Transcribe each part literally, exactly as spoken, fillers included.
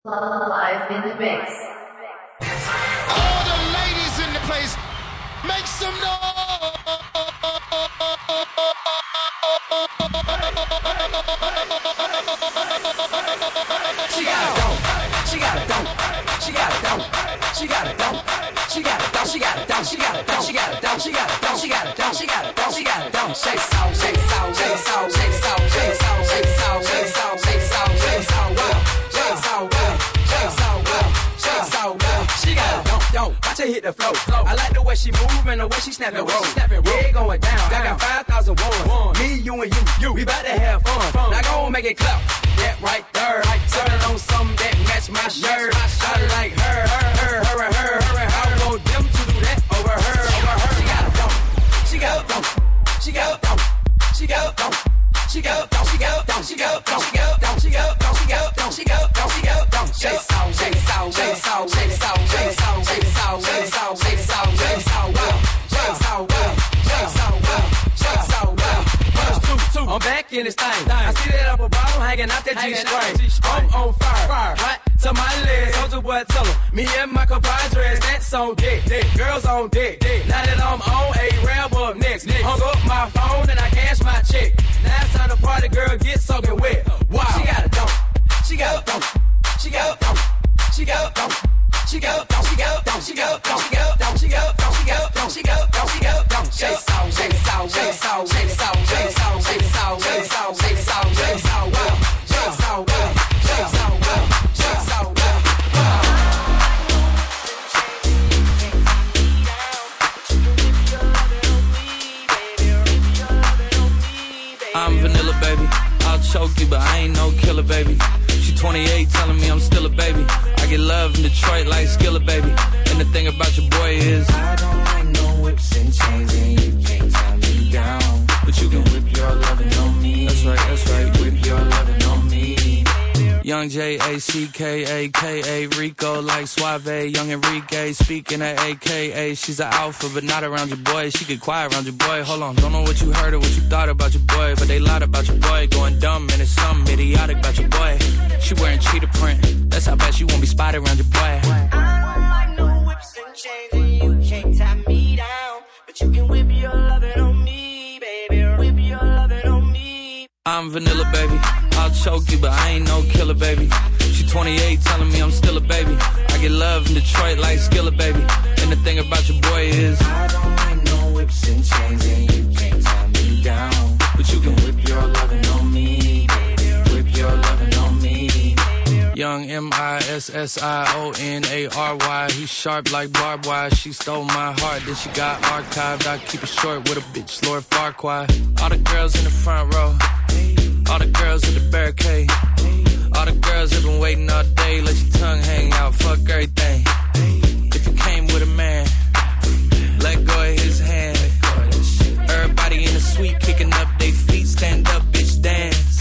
Live in the mix. All the ladies in the place, make some noise. She got it down. She got it down. She got it down. She got it down. She got it down. She got it down. She got it down. She got it down. She got it down. She got it down. She got it down. She got it down. Shake sound, shake sound, shake sound, shake sound, shake sound, shake sound, shake sound, shake sound, shake sound, well, shake sound, well, shake sound, well, shake sound, well. She got it down, down. Watch her hit the flow. I like the way she move and the way she snap and roll. Yeah, it going down. I got five thousand ones. Me, you, and you, you. We bout to have fun. Now go and make it clap. That right there. Turn on something that match my shirt. I like her, her, her, her, and her, her, and I want them to do that over her, over her. She got it down. She got it down. She got it down. She got it down. She got it down. She got it down. She got it down. She got it down. She got it down. She got it down. She got it down. She got it down. Shake sound, shake sound, shake sound, shake sound, shake sound, shake sound, shake sound, shake sound, shake sound, well, shake sound, well, shake sound, well, shake sound, well. I'm back in this thing. I see that upper bottom hanging out that G-string. I'm on fire. Right to my legs. Told you what, tell 'em. Me and my compadres, that's on deck. Girls on deck. Now that I'm on a ramp up next. Hung up my phone and I cash my check. Now it's time to party, girl, get soaking wet. Wow. She got it down. She got it down. She got it down. She got it down. She got it down. She got it down. She got it down. She got it down. She got it down. She got it down. She got it down. She got it down. Shake sound, shake sound, shake sound, shake sound, shake sound, shake sound, shake sound, shake sound, shake sound, well, shake sound, well, shake sound, well, shake sound, well. I'm vanilla, baby. I'll choke you, but I ain't no killer, baby. She twenty-eight, telling me I'm still a baby. I get love in Detroit like Skillet, baby. And the thing about your boy is I don't like no whips and chains, and you can't tie me down. But you can whip your lovin' on me. That's right, that's right. Whip your lovin' on me. Young J A C K A K A Rico like Suave. Young Enrique speaking at A K A. She's an alpha, but not around your boy. She get quiet around your boy. Hold on, don't know what you heard or what you thought about your boy, but they lied about your boy. Going dumb and it's something idiotic about your boy. She wearing cheetah print. That's how bad she won't be spotted around your boy. I don't like no whips and chains, and you can't tie me down. But you can whip your lovin' on me, baby. Whip your lovin' on me. I'm vanilla, baby. I'll choke you, but I ain't no killer, baby. She twenty-eight, telling me I'm still a baby. I get love in Detroit like Skillet, baby. And the thing about your boy is I don't like no whips and chains, and you can't tie me down. But you can whip your lovin' on me, baby. Whip your lovin' on me. Young M I S S I O N A R Y. He sharp like barbed wire. She stole my heart, then she got archived. I keep it short with a bitch, Lord Farquaad. All the girls in the front row, all the girls at the barricade, all the girls have been waiting all day. Let your tongue hang out, fuck everything. If you came with a man, let go of his hand. Everybody in the suite kicking up their feet. Stand up, bitch, dance.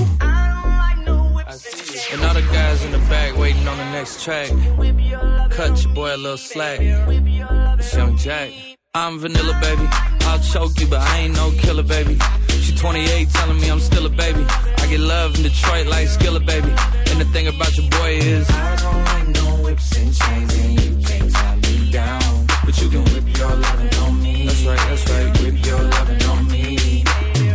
And all the guys in the back waiting on the next track. Cut your boy a little slack. It's Young Jack. I'm vanilla, baby. I'll choke you, but I ain't no killer, baby. She twenty-eight, telling me I'm still a baby. I get love in Detroit like Skillet, baby. And the thing about your boy is I don't like no whips and chains, and you can't tie me down. But you can whip your lovin' on me. That's right, that's right. Whip your lovin' on me.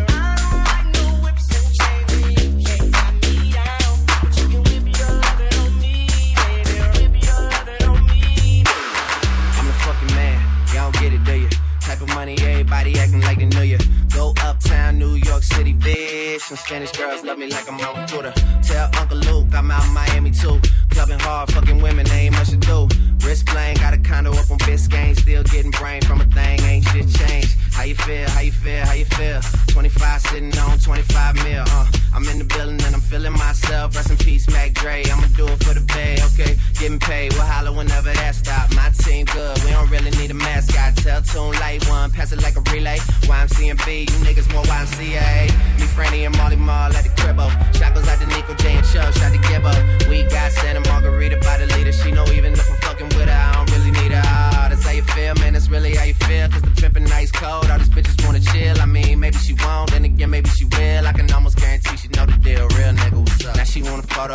Money, everybody acting like they knew you. Go uptown, New York City, bitch. Some Spanish girls love me like I'm on Twitter. Tell Uncle Luke I'm out in Miami too. Clubbing hard, fucking women, they ain't much to do. Wrist playing, got a condo up on Biscayne. Still getting brain from a thing, ain't shit changed. How you feel, how you feel, how you feel? twenty-five sitting on twenty-five mil, uh. I'm in the building and I'm feeling myself. Rest in peace, Mac Dre, I'ma do it for the bay, okay? Getting paid, we'll holler whenever that stop. My team good, we don't really need a mascot. Tell Tune Light One, pass it like a relay. Y M C and B, you niggas more Y M C A. Me, Franny, and Molly Mall at the cribbo. Shot goes out to Nico, J, and Chubb, shot to Gibbo. We got Santa Margarita by the leader. She know even if I'm fucking with her, I don't really need her. Oh, that's how you feel, man, that's really how you feel. Cause the pimpin' nice cold, all these bitches wanna chill. I mean, maybe she won't, then again, maybe she will. I can almost guarantee she know the deal, real nigga, what's up? Now she want a photo, you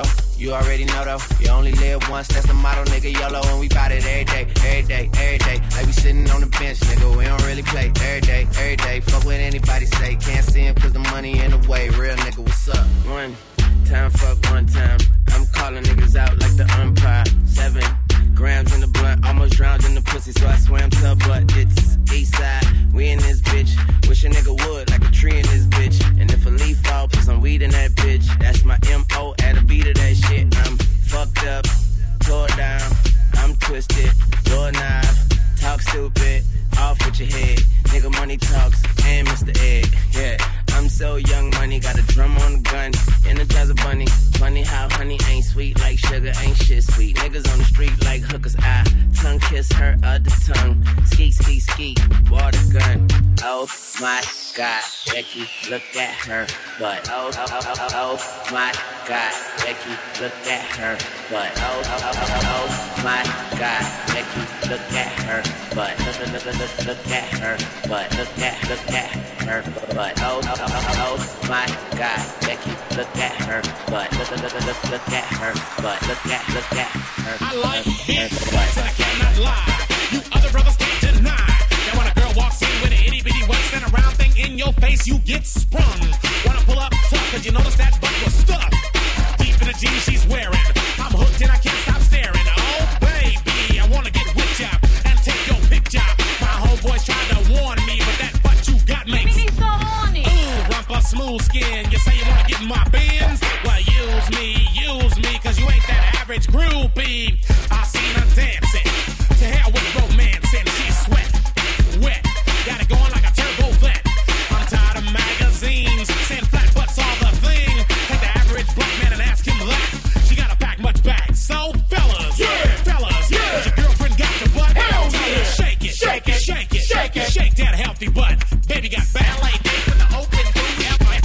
You already know though, you only live once, that's the motto, nigga, YOLO, and we bout it every day, every day, every day. Like we sitting on the bench, nigga, we don't really play every day, every day. Fuck what anybody say, can't see him cause the money in the way. Real nigga, what's up? One time, fuck one time. I'm calling niggas out like the umpire. Seven grams in the blunt, almost drowned in the pussy, so I swam to her butt. It's east side, we in this bitch. Wish a nigga would, like a tree in this bitch. And if a leaf fall, put some weed in that bitch. That's my M O, add a beat of that shit. I'm fucked up, tore down, I'm twisted, doorknob, talk stupid, off with your head. Nigga money talks, and Mister Ed, yeah. I'm so young money, got a drum on the gun, Energizer bunny. Funny how honey ain't sweet like sugar, ain't shit sweet. Niggas on the street like hookers, I tongue kiss her other tongue. Skeet, skeet, skeet, water gun. Oh my God, Becky, look at her butt. Oh, oh, oh, oh, oh my God, Becky, look at her butt. Oh, oh, oh, oh, oh my God, Becky, look at her butt. Look, look, look, look, look at her butt. Look at, look at her butt. Oh, oh, oh, oh, oh my God, Becky, look at her butt. Look, look, look, look, look at her butt. Look at, look at her butt. I like big butts and I cannot lie. You other brothers can't deny that when a girl walks in with an itty bitty waist and a round thing in your face, you get sprung. Wanna pull up tough, cause you notice that butt was stuffed deep in the jeans she's wearing. I'm hooked and I can't stop staring. Oh baby, I wanna get with ya and take your picture. My homeboys tried to warn me, but that butt you got makes me so horny. Ooh, rumpa smooth skin. You say you wanna get in my bins? Well, use me, use me, cause you ain't that average groupie. I seen her dancing. To hell with romance and she's sweat, wet. Got it going like a turbo vet. I'm tired of magazines saying flat butts all the thing. Take the average black man and ask him that. She gotta pack much back. So fellas, yeah, fellas, yeah. Does your girlfriend got your butt? Hell yeah. Shake it, shake it, shake it, shake it, shake that healthy butt. Baby got back. L A days with the open booty.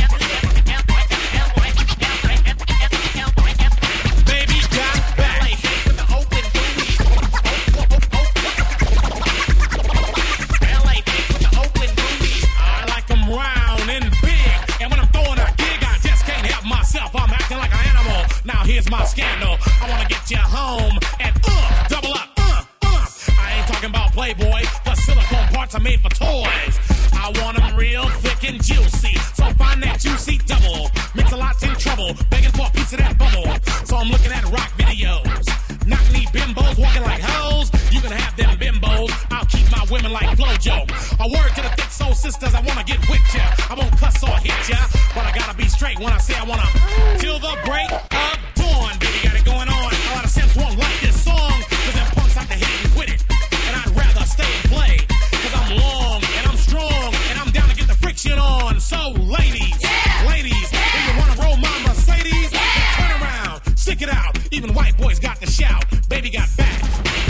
Baby got back. L A days with the open booty. L A days with the open booty. I like them round and big. And when I'm throwing a gig, I just can't help myself. I'm acting like an animal. Now here's my scandal. I wanna get you home and uh, double up, uh, uh. I ain't talking about Playboy. The silicone parts are made for toys. I want them real thick and juicy. So find that juicy double. Mix a lot's in trouble, begging for a piece of that bubble. So I'm looking at rock videos. Knock knee bimbos walking like hoes. You can have them bimbos. I'll keep my women like Flojo. A word to the thick soul sisters, I wanna get with ya. I won't cuss or hit ya, but I gotta be straight when I say I wanna. Till the break of dawn, baby, got it going on. A lot of simps won't like this song, cause them punks have to hit and quit it. And I'd rather stay and play, cause I'm long and I'm strong and I'm down to get the friction on. So ladies, yeah. ladies, if you wanna roll my Mercedes, yeah. turn around, stick it out. Even white boys got to shout, baby got back.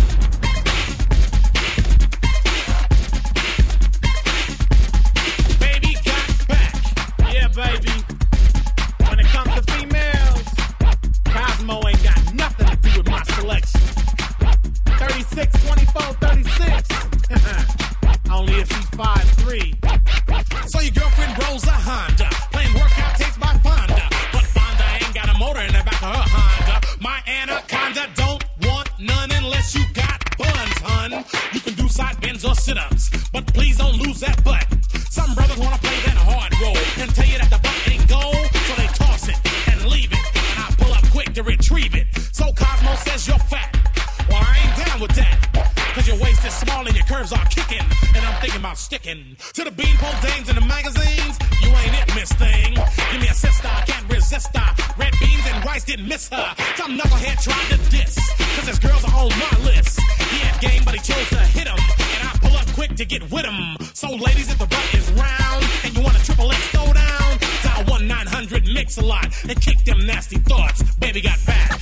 Baby got back. Yeah, baby. When it comes to females, Cosmo ain't got nothing to do with my selection. thirty-six, twenty-four, thirty-six. Only if she's five three. So your girlfriend rolls a Honda, playing workout tapes by Fonda. But Fonda ain't got a motor in the back of her Honda. My Anaconda don't want none unless you got buns, hun. You can do side bends or sit-ups, but please don't lose that butt. Some brothers wanna play that hard role and tell you that the butt ain't gold, so they toss it and leave it, and I pull up quick to retrieve it. So Cosmo says you're fat. Well, I ain't down with that, cause your waist is small and your curves are kicking, and I'm thinking about sticking to the beanpole dames in the magazines. You ain't it, miss thing. Give me a sister, I can't resist her. Red beans and rice didn't miss her. Some knucklehead tried to diss, cause his girls are on my list. He had game, but he chose to hit him, and I pull up quick to get with him. So ladies, if the butt is round and you want a triple X throw down, dial one nine hundred mix a lot and kick them nasty thoughts. Baby got back.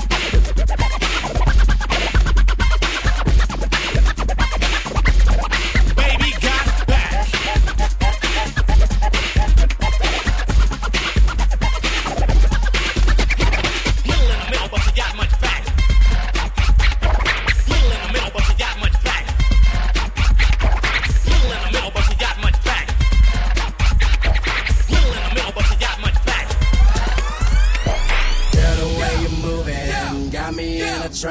Baby got back. Little in the middle, but she got much back. Little in the middle, but she got much back. Little in the middle, but she got much back. Little in the middle, but she got much back. Girl, the way you move it,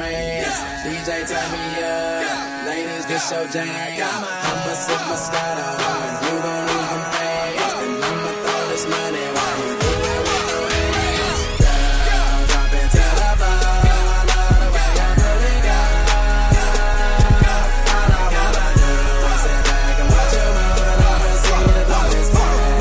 trance. D J turn me up, ladies this your jam. I'ma sip Moscato, you gon' lose them fans, and I'ma throw this money while you do it with no hands. Girl, drop it to the floor, I love the way you put it down. All I wanna do is sit back and watch you move and love and see the love is coming.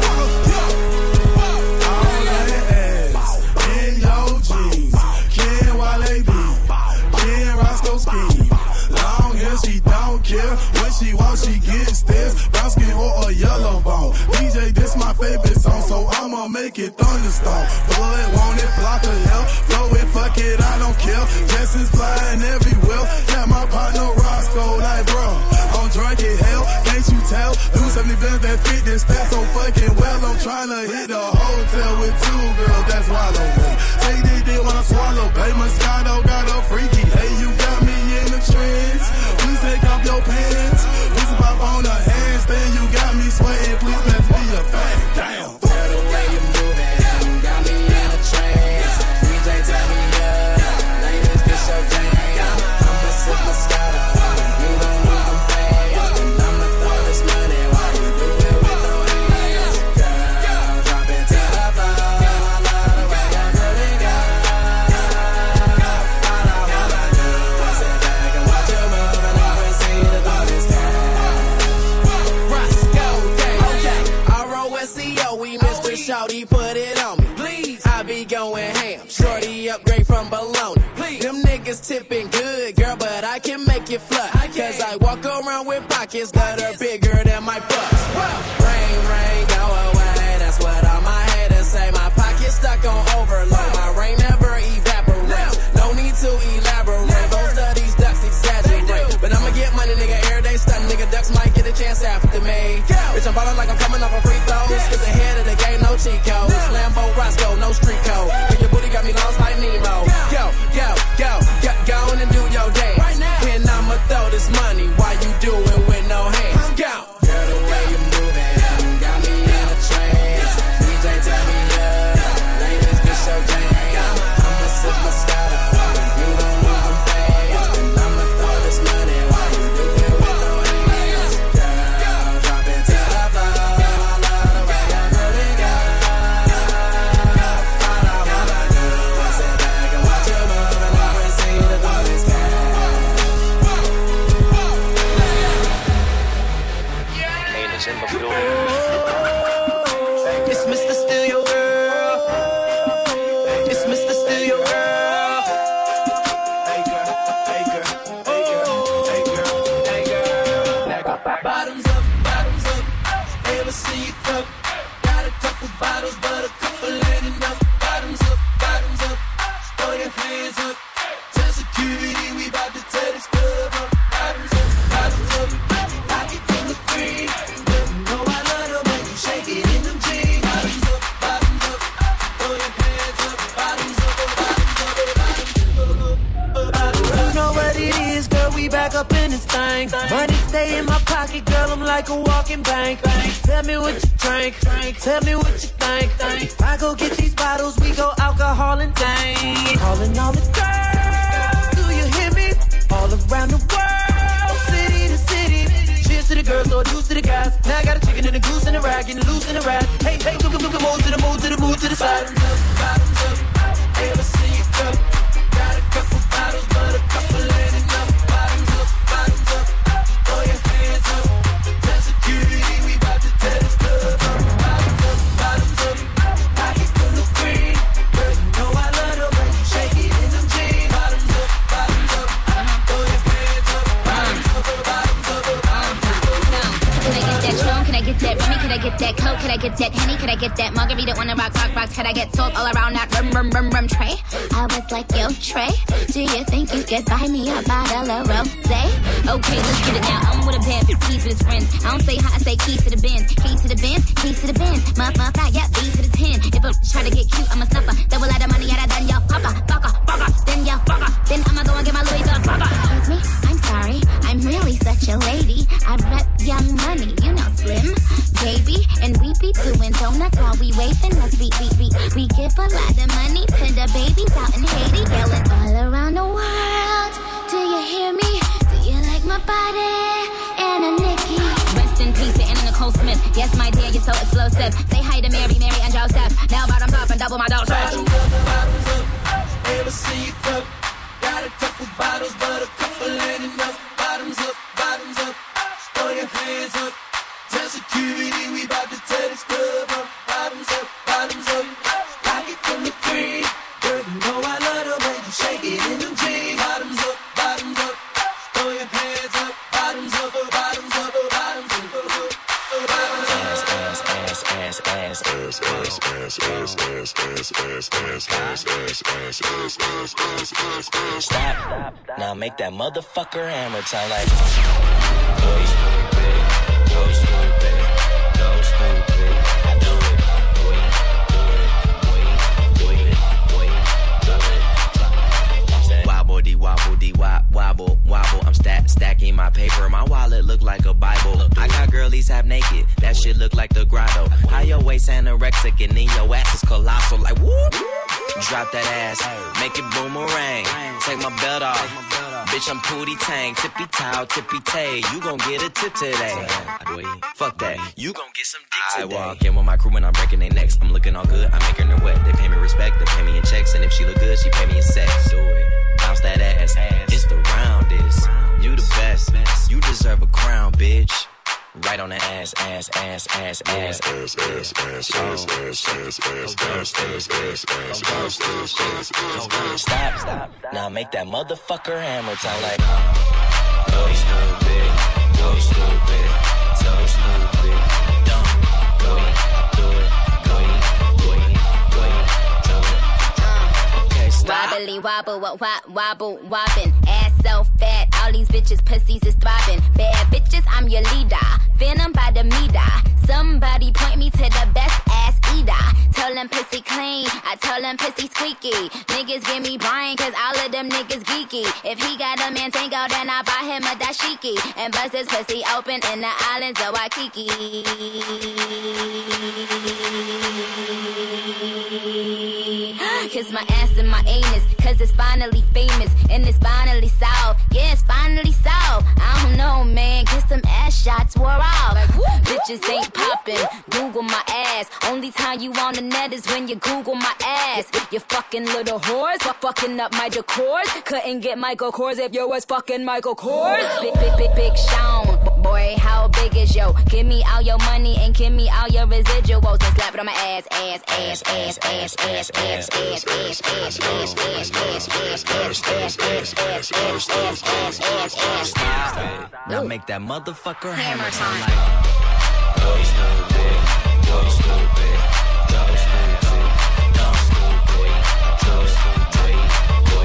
All that ass in your jeans, Ken Wale B, Ken Roscoe scheme. Long hair, she don't care. When she walks, she gets stares. Brown skin or a yellow bone. D J, this my favorite song, so I'ma make it thunderstorm. Blood, want it, block or hell. Blow it, fuck it, I don't care. Jessens flying everywhere. Got my partner Roscoe, like bro, I'm drunk as hell. Can't you tell? Do seventy bands that fit this stat so fucking well. I'm tryna hit the hotel with two girls that swallow me. Take this dick when I swallow. Pay Moscato, got a freaky. Hey, you got me in the trance. Please take off your pants. Please pop on the handstand. You got me sweating. Please pass me a fag. Damn. Girl, the way you moving, got me in a trance. D J turn me up, ladies this your jam. I'ma sip Moscato, you gon' lose them fans, and I'ma throw this money while you do it with no hands. Girl, drop it to the floor, I love the way you put it down. All I wanna do is sit back and watch you move and love and see the love is Roscoe, okay. R O S C O, we Mister Shawty, put it on me. Please, I be going ham. Shorty upgrade from bologna. Please, them niggas tipping good, girl, but I can make it flush. Cause I walk around with pockets that are bigger than my bust. Rain, rain, go away. That's what all my haters say. My pocket's stuck on overload. My rain never evaporates. No need to elaborate. Most of these ducks exaggerate. But I'ma get money, nigga, every day stunning. Nigga, ducks might get a chance after me. Bitch, I'm ballin' like I'm coming off a free throw. It's ahead of the game, no cheat codes. Lambo, Roscoe, no street code. And your booty got me lost like Nemo. Go, go, go, go, go on and do your dance. And I'ma throw this money while you do it with no hands. Go. Girl, the way you moving, got me in a trance. D J turn me up, ladies this your jam. I'ma sip Moscato, you gon' lose them fans, and I'ma throw this money while you do it with no hands. Girl, drop it to the floor, I love the way you put it down. All I wanna do is sit back and watch you move and love and see the love is gone. Is in the building. It's Mister Steal Your Girl. It's Mister Steal Your Girl. Hey girl, hey girl, hey girl, hey girl, hey girl. Bottoms up, bottoms up. Ever see you cup? Got a couple bottles, but a couple ain't enough. Bottoms up, bottoms up. Throw your hands up. Tell security we bout to tear this club up. Bottoms up, bottoms up. Pocket full of green. Know I love the way you shake it in them jeans. Bottoms up, bottoms up. Throw your hands up. Bottoms up, bottoms up, bottoms up. You know what it is, girl, we back up in this thing. Money stay in my pocket, girl, I'm like a walking bank. Tell me what you drink, tell me what you think. If I go get these bottles, we go alcohol and dang. Calling all the girls, do you hear me? All around the world, city to city. Cheers to the girls, Lord, deuce to the guys. Now I got a chicken and a goose and a rag, getting loose in the rag. Hey, hey, look, look, look, move to the move to the move to the side. Bottoms up, bottoms up. Ever see you cup? Got a couple bottles, but a couple ain't enough. Bottoms up, bottoms up. Throw your hands up. Tell security we bout to tear this club up. Bottoms up, bottoms up. Pocket full of green. Girl, you know I love the way you shake it in them jeans. Bottoms up, bottoms up. Throw your hands up. Bottoms up, bottoms up, bottoms up. Can I get that Tron? Can I get that Remy? Can I get that Coke? Can I get that Henny? Can I get that margarita on the rock, rock, rocks? Can I get salt all around that rum, rum, rum, rum tray? I was like, yo, Trey, do you think you could buy me a bottle of rosé? Okay, let's get it now. I'm with a band, keys with his friends. I don't say hi, I say keys to the Benz. Keys to the Benz, keys to the Benz. Muff, muff, I got B to the ten. If I try to get cute, I'm a snuffer. Double out of money, out of done, y'all fucker, fucker, fucker. Then y'all fucker. Then I'ma go and get my Louis Vuitton fucker. Excuse me, I'm sorry, I'm really such a lady. I rep Young Money, you know Slim, baby. And we be doing donuts while we waving us. We, we, we, we give a lot of money to the babies out in Haiti, yelling all around the world. body and a Nicki. Rest in peace to Anna Nicole Smith. Yes, my dear, you're so explosive. Say hi to Mary, Mary, and Joseph. Now bottoms up and double my dose. Bottoms up, bottoms up. Never see you cup. Got a couple bottles, but a couple ain't enough. Bottoms up, bottoms up. Throw your hands up. Tell security we about to tear this club up. Bottoms up, bottoms up. Rock it from the crib. Girl, you know I love the way you shake it in them jeans. Bottoms up, bottoms up. Throw your hands up. Bottoms up, bottoms up, bottoms up. Bottoms up. Ass, ass, ass, ass, ass, ass, ass, ass, ass, ass, ass, ass, ass, ass, ass, ass, ass, ass, ass, ass. Stop. Now make that motherfucker hammer time like. Go stupid, go stupid, go stupid. I do it, do it, do it, do it, do it, do it. Wobble dee wobble dee wop wobble wobble. I'm stack stacking my paper. My wallet look like a Bible. I got girlies half naked. That shit look like the grotto. How your waist anorexic and then your ass is colossal. Like whoop. Drop that ass, make it boomerang. Take my belt off, bitch. I'm Pootie Tang, tippy towel, tippy tay. You gon' get a tip today. Fuck that, you gon' get some dick today. I walk in with my crew when I'm breaking their necks. I'm looking all good, I'm making her wet. They pay me respect, they pay me in checks, and if she look good, she pay me in sex. Do it, bounce that ass. It's the roundest. You the best. You deserve a crown, bitch. Right on the ass, ass, ass, ass, ass, ass, ass, ass, ass, ass, ass, ass, ass, ass, ass, ass. Stop, stop. Now make that motherfucker hammer time like. Go stupid, go stupid, so stupid. Dumb, go it, do it, go it, do it, go it, do it. Okay, stop. Wobbly wobble, what wop, wobble, wobbin'. Ass so fat, all these bitches pussies is throbbing. Bad bitches, I'm your leader. Venom by the meter. Somebody point me to the best ass eater. Tell them pussy clean, I tell them pussy squeaky. Niggas give me Brian, cause all of them niggas geeky. If he got a Mantango, then I buy him a dashiki. And bust his pussy open in the islands of Waikiki. Kiss my ass and my anus, cause it's finally famous. And it's finally solved, yeah, it's finally solved. I don't know, man, kiss them ass shots wore off. Like, bitches ain't popping, Google my ass. Only time you on the net is when you Google my ass. You fucking little whores, fucking up my decors. Couldn't get Michael Kors if you was fucking Michael Kors. Big, big, big, big Sean. Boy, how big is yo? Give me all your money and give me all your residuals and slap it on my ass, ass, ass, ass, ass, ass, ass, ass, ass, ass, ass, ass, ass, ass, ass, ass, ass, ass, ass. Stop. Now make that motherfucker hammer time like. Go stupid, go stupid, go stupid, go stupid, go stupid, go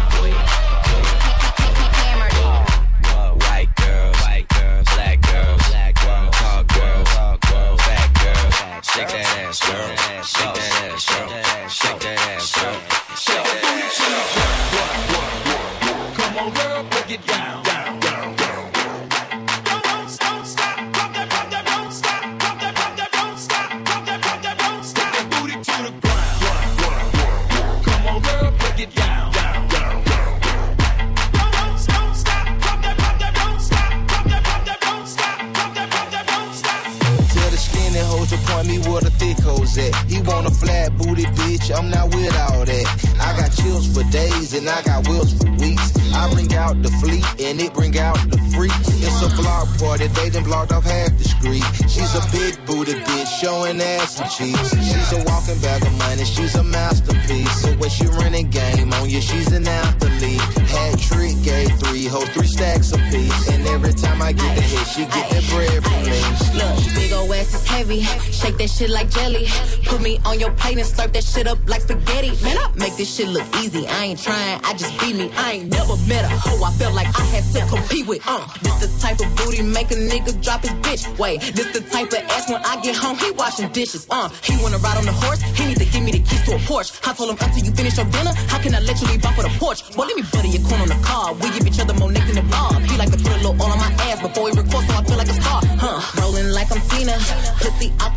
stupid. White girls, white girls, black girls, black girls, tall girls, tall girls, fat girls. Shake that ass, girl. Shake that ass, girl. Shake that ass, girl. Shake that ass, girl. Come on, girl, break it down, down, down, down. Don't stop, stop, pump that, pump that, don't stop, pump that, pump that, don't stop, pump that, pump that, don't stop. That booty to the ground. Come on, girl, break it down, down, down, down. Don't stop, stop, pump that, pump that, don't stop, pump that, pump that, don't stop, pump that, pump that, don't stop. Tell the skinny hoes to point me where the thick hoes at. He want a flat booty bitch, I'm not with all that. I got chills for days and I got wills for weeks. I bring out the fleet and it bring out the freaks. It's a block party, they done blocked off half the street. She's a big booty bitch, showing ass and cheeks. She's a walking bag of money, she's a masterpiece. So when she running game on you, she's an athlete. Hat trick, gave three hoes, three stacks apiece. And every time I get the hit, she get that bread from me. Look, big ol' ass is heavy, shake that shit like jelly. Put me on your plate and slurp that shit up like spaghetti. Man, I make this shit look easy, I ain't trying, I just be me. I ain't never met a hoe I felt like I had to compete with. Uh, this the type of booty make a nigga drop his bitch. Wait, this the type of ass when I get home, he washing dishes. Uh, he wanna ride on the horse, he need to give me the keys to a Porsche. I told him until you finish your dinner, how can I let you leave off for the porch? Boy, let me butter your corn on the car, we give each other more neck than the blob. He like to put a little oil on my ass before he records so I feel like a star. Huh, rolling like I'm Tina, pussy Aquafina.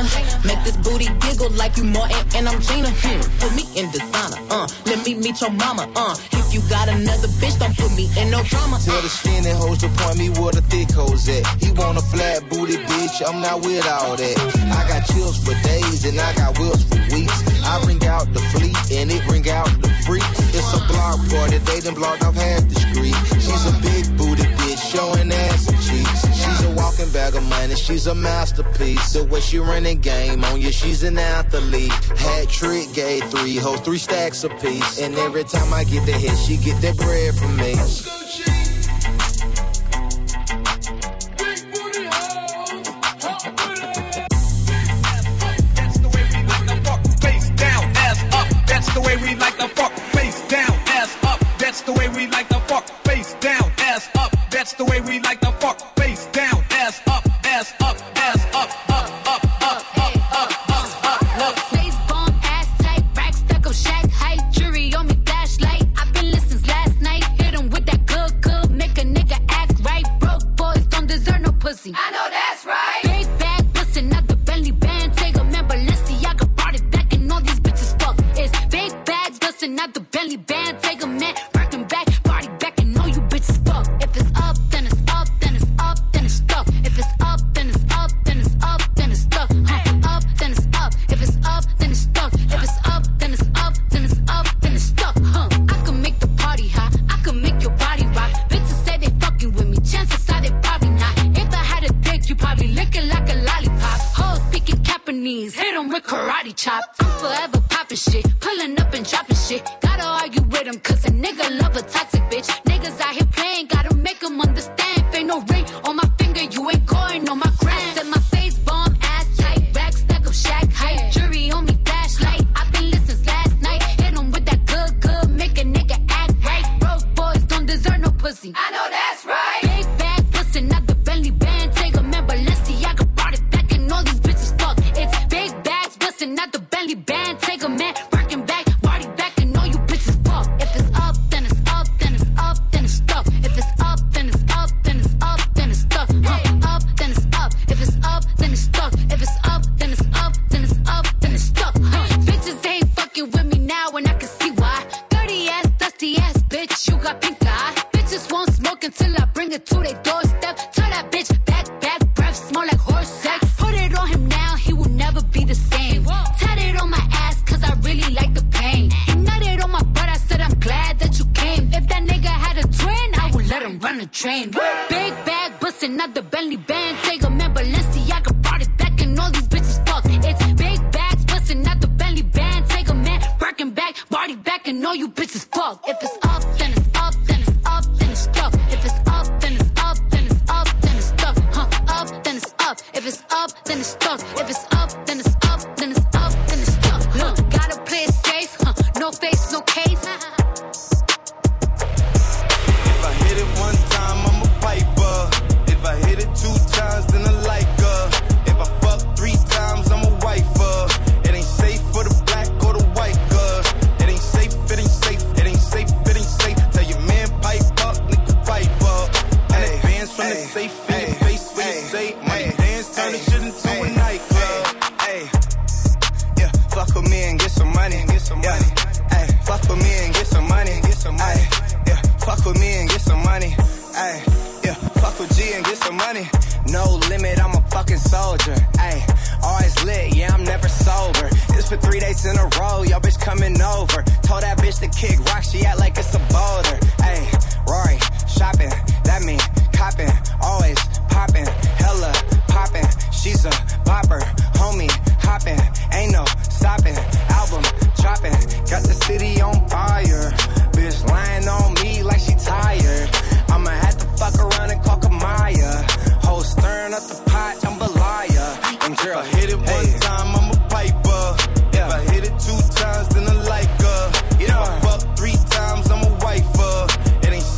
Make this booty giggle like you Martin and I'm Gina. Hmm. Put me in designer, uh. Let me meet your mama, uh. If you got another bitch, don't put me in no drama. Tell the skinny hoes to point me where the thick hoes at. He want a flat booty bitch, I'm not with all that. I got chills for days and I got wheels for weeks. I bring out the fleet and it bring out the freak. It's a block party, they done blocked off half the street. She's a big booty bitch, showing ass and cheeks. She's a walking bag of money, she's a masterpiece. The way she run the game on you, she's an athlete. Hat trick, gave three hoes, three stacks apiece. And every time I get the hit, she get that bread from me. That's the way we like the fuck, face down, ass up. That's the way we like the fuck, face down, ass up. That's the way we like the fuck, face down, ass up, ass up, ass up, up, up, up, up, up, up, up. Look, face bomb, ass tight, rack stuck up, shack height, jury on me, flashlight. I've been listening last night, hit 'em with that good, good, make a nigga act right. Broke boys don't deserve no pussy. I know that's right. Big bag, bustin' out the Bentley band, take a man, Balenciaga brought it back, and all these bitches fuck. It's big bags, bustin' out the Bentley band, take a man, working back, party back, and all you bitches fuck. If it's up, then it's up, then it's up, then it's stuck. If it's up, then it's up, then it's up, then it's stuck. Huh? Up, then it's up. If it's up, then it's stuck. If it's up, then it's up, then it's up, then it's stuck. Huh? I can make the party hot, I can make your body rock. Bitches say they fucking with me, chances are they probably not. If I had a dick, you probably lick it like a lollipop. Hoes speaking Japanese, hit 'em with karate chop. I'm forever popping shit, pulling up and dropping shit. Gotta argue with 'em, cause a nigga love a toxic bitch. Niggas out here playing, gotta make 'em understand. If ain't no ring on my finger, you ain't going on my gram. Set my face bomb, ass tight, rack stack up, shack height, jury on me, flashlight. I've been listening last night, hit 'em with that good, good, make a nigga act right. Broke boys don't deserve no pussy. I know that's right. Big bag, bustin' out the Bentley band, take a man, Balenciaga brought it back, and all these bitches fuck. It's big bags, bustin' out the Bentley band, take a man, working back, party back, and all you bitches fuck. If it's up, then it's up, then it's up, then it's stuck. If it's up, then it's up, then it's up, then it's stuck. Huh? Up, then it's up. If it's up, then it's stuck. If it's up, then it's up, then it's up, then it's stuck. Huh? Bitches ain't fucking with me now, and I can see why. Dirty ass, dusty ass bitch, you got pink eye. Bitches won't smoke until I bring it to their doorstep. Tell that bitch back, back, breath smell like horse sex. Put it on him now, he will never be the same. Tatted on my ass, cause I really like the pain. He nutted on my butt, I said I'm glad that you came. If that nigga had a twin, I would let him run a train. Big bag, bustin' out the Bentley band, take a man, Balenciaga brought it back, and all these bitches fuck. It's big bags, bustin' out the Bentley band, take a man, working back, party back, and all you bitches fuck. If it's up, then it's up, then it's up, then it's stuck. If it's up, then it's up, then it's up, then it's stuck. Huh? Up, then it's up. If it's up, then it's stuck. If it's up, then it's up, then it's up, then it's stuck. Huh? Gotta play it safe, huh? No face, no case. If I hit it one time, I'm a piper. If I hit it two times, then I like her. If I fuck three times, I'm a wifer. It ain't safe for the black or the white girl. It ain't safe, it ain't safe, it ain't safe, it ain't safe. Tell your man pipe up, nigga pipe up. And the bands from the safe in your face when you say money dance, turn the shit into a nightclub. Hey, yeah, fuck with me and get some money, get some money. Hey, fuck with me and get some money, get some money. Yeah, fuck with me and get some money. Ay, yeah, fuck with G and get some money. No limit, I'm a fucking soldier. Ay, always lit, yeah, I'm never sober. It's for three days in a row, yo bitch coming over. Told that bitch to kick rock, she act like it's a boulder. Ay, Rory, shopping, that mean copping, always popping, hella popping. She's a bopper, homie, hopping, ain't no stopping. Album dropping, got the city on fire. Bitch lying on me like she tired. I'ma have to fuck around and call Kamaya. Whole stirring up the pot, jambalaya. And girl, hit it one hey. time, I'm a piper. Yeah. If I hit it two times, then I like her. If yeah. I fuck three times, I'm a wifer. It ain't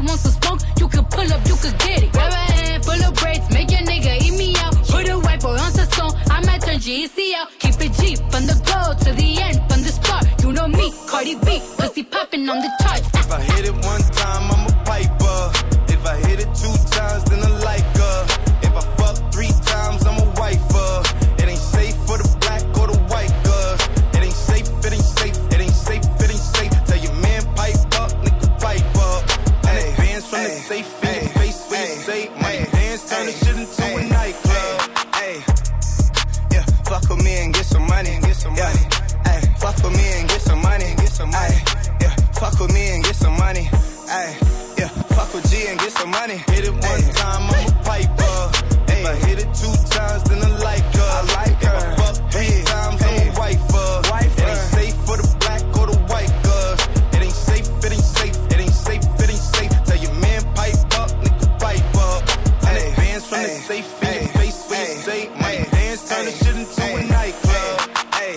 want some smoke, you could pull up, you could get it. Grab a hand full of braids, make your nigga eat me out. Put a white boy on the song, I might turn G E C out. Keep it G from the go to the end, from the start. You know me, Cardi B, pussy popping on the charts. If I hit it one time, I'm a piper. If I hit it two times, then I like her. If I fuck three times, I'm a wifer. It ain't safe for the black or the white girl. It ain't safe, it ain't safe, it ain't safe, it ain't safe. Tell your man pipe up, nigga pipe up. And advance from the safe in your face for your sake. Money dance, turn the shit into a nightclub. Hey, yeah, fuck with me and get some money, get some money. Hey, fuck with me and get some money, get some money. Yeah, fuck with me and get some money. Ay, yeah, fuck with G and get some money. Hit it one ay. time, I'm a piper. Ay. If I hit it two times, then I like her. I like her. If I fuck three hey. times, hey. I'm a wifer. wifer. It ain't safe for the black or the white girl. It ain't safe, it ain't safe, it ain't safe, it ain't safe. Tell your man pipe up, nigga pipe up. And advance from ay. the safe in ay. your face for ay. your sake. Money dance, turn the shit into ay. a nightclub. Ay.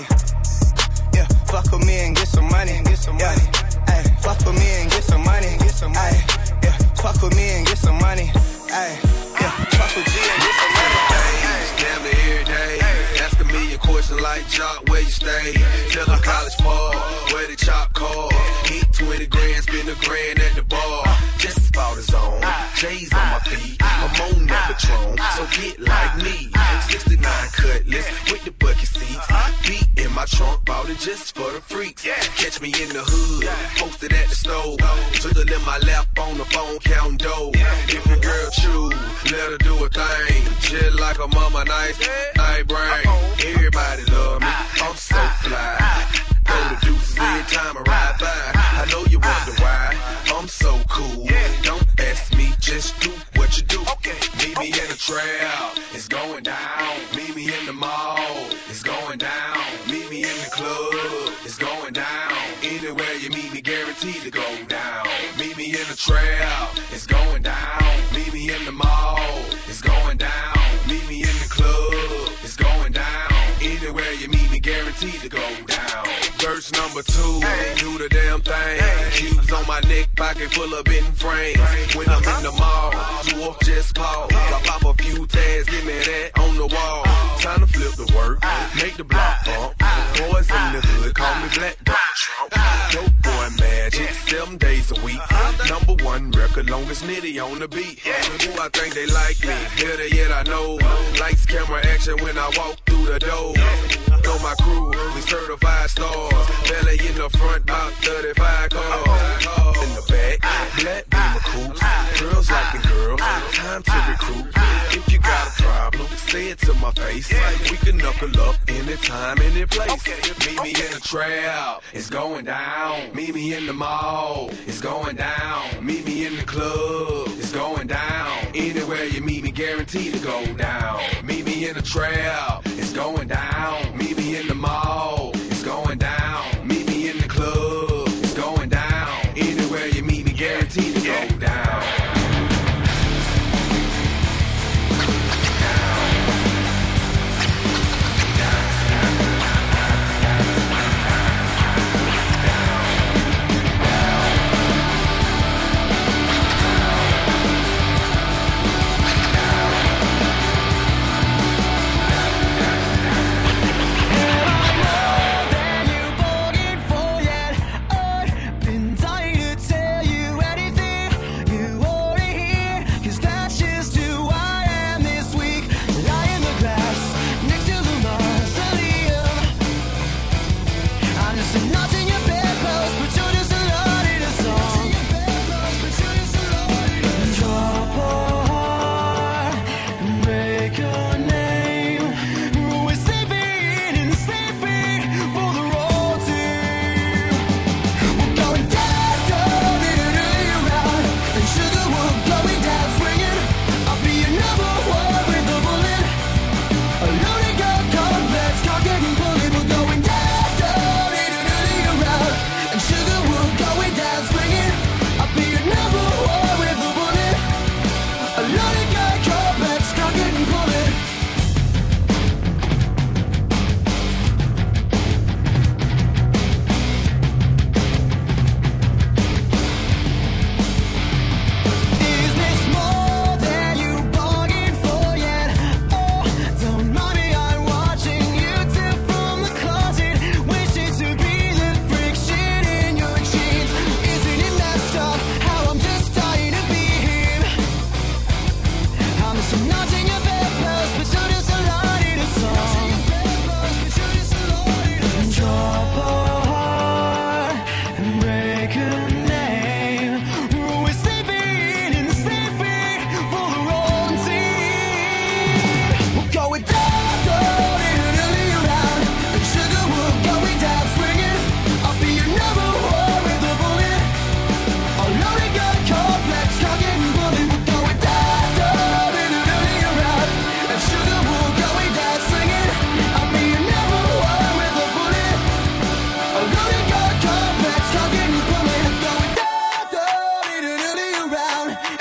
Yeah, fuck with me and get some money. Get some yeah. money. Ay. Fuck with me and get some money. Get some money. Ay. Yeah, fuck with me and get some money. Ay. Yeah, fuck with G and get some money. Damn near every day. Ask a million questions like Jock, where you stay? Tell them college ball, where the chop call. Eat twenty grand, spend a grand at the bar. Just about his own. J's on my feet. I'm on that Patron, so get like me. sixty-nine Cutlass with the bucket seats. Beat in my trunk, bought it just for the freaks. Catch me in the hood, posted at the stove. Twiddle in my lap on the phone, counting dough. If your girl choose, let her do a thing. Just like a mama, nice, I brain. Everybody love me, I'm so fly. Throw the deuces every time I ride by. I know you wonder why I'm so cool. Don't ask me, just do what you do. Meet me in the trail, it's going down. Meet me in the mall, it's going down. Meet me in the club, it's going down. Anywhere you meet me, guaranteed to go down. Meet me in the trail, it's going down. Meet me in the mall, it's going down. Meet me in the club, it's going down. Anywhere you meet me, guaranteed to go down. Verse number two, do the damn thing. Cubes on my neck, pocket full of bitten frames. When I'm in the mall, you up just pause. I pop a few tags, give me that on the wall. Time to flip the work, make the block bump. Boys in the hood, call me Black Donald Trump. Dope boy magic, seven days a week. Number one record, longest nitty on the beat. Ooh, I think they like me, better yet I know. Lights, camera, action when I walk through the door. Know my crew, we certified stars. Belly in the front, about thirty-five cars. In the back, black beamer coops. Girls liking girls, time to recruit. If you got a problem, say it to my face. We can knuckle up anytime, any place. Meet me in the trail, it's going down. Meet me in the mall, it's going down. Meet me in the club, it's going down. Anywhere you meet me, guaranteed to go down. Meet me in the trail, it's going down. Meet me in the mall, it's going down. Meet me in the club, it's going down. Anywhere you meet me, guaranteed to go down. And I know